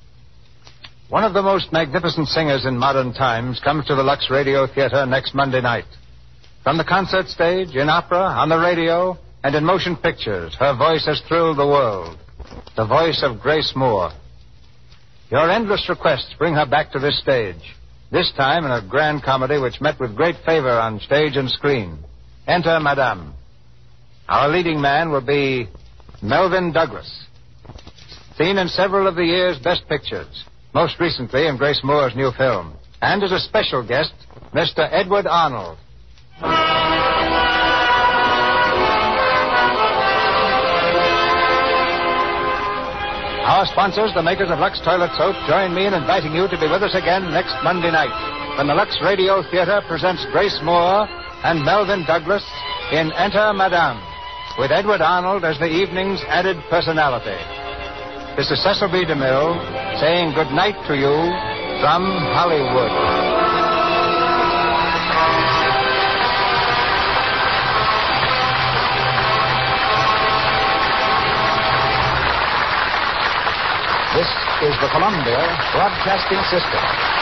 One of the most magnificent singers in modern times comes to the Lux Radio Theater next Monday night. From the concert stage, in opera, on the radio, and in motion pictures, her voice has thrilled the world. The voice of Grace Moore. Your endless requests bring her back to this stage, this time in a grand comedy which met with great favor on stage and screen. Enter Madame. Our leading man will be Melvyn Douglas, seen in several of the year's best pictures, most recently in Grace Moore's new film, and as a special guest, Mister Edward Arnold. Our sponsors, the makers of Lux Toilet Soap, join me in inviting you to be with us again next Monday night when the Lux Radio Theater presents Grace Moore and Melvyn Douglas in Enter Madame, with Edward Arnold as the evening's added personality. This is Cecil B. DeMille saying good night to you from Hollywood. This is the Columbia Broadcasting System.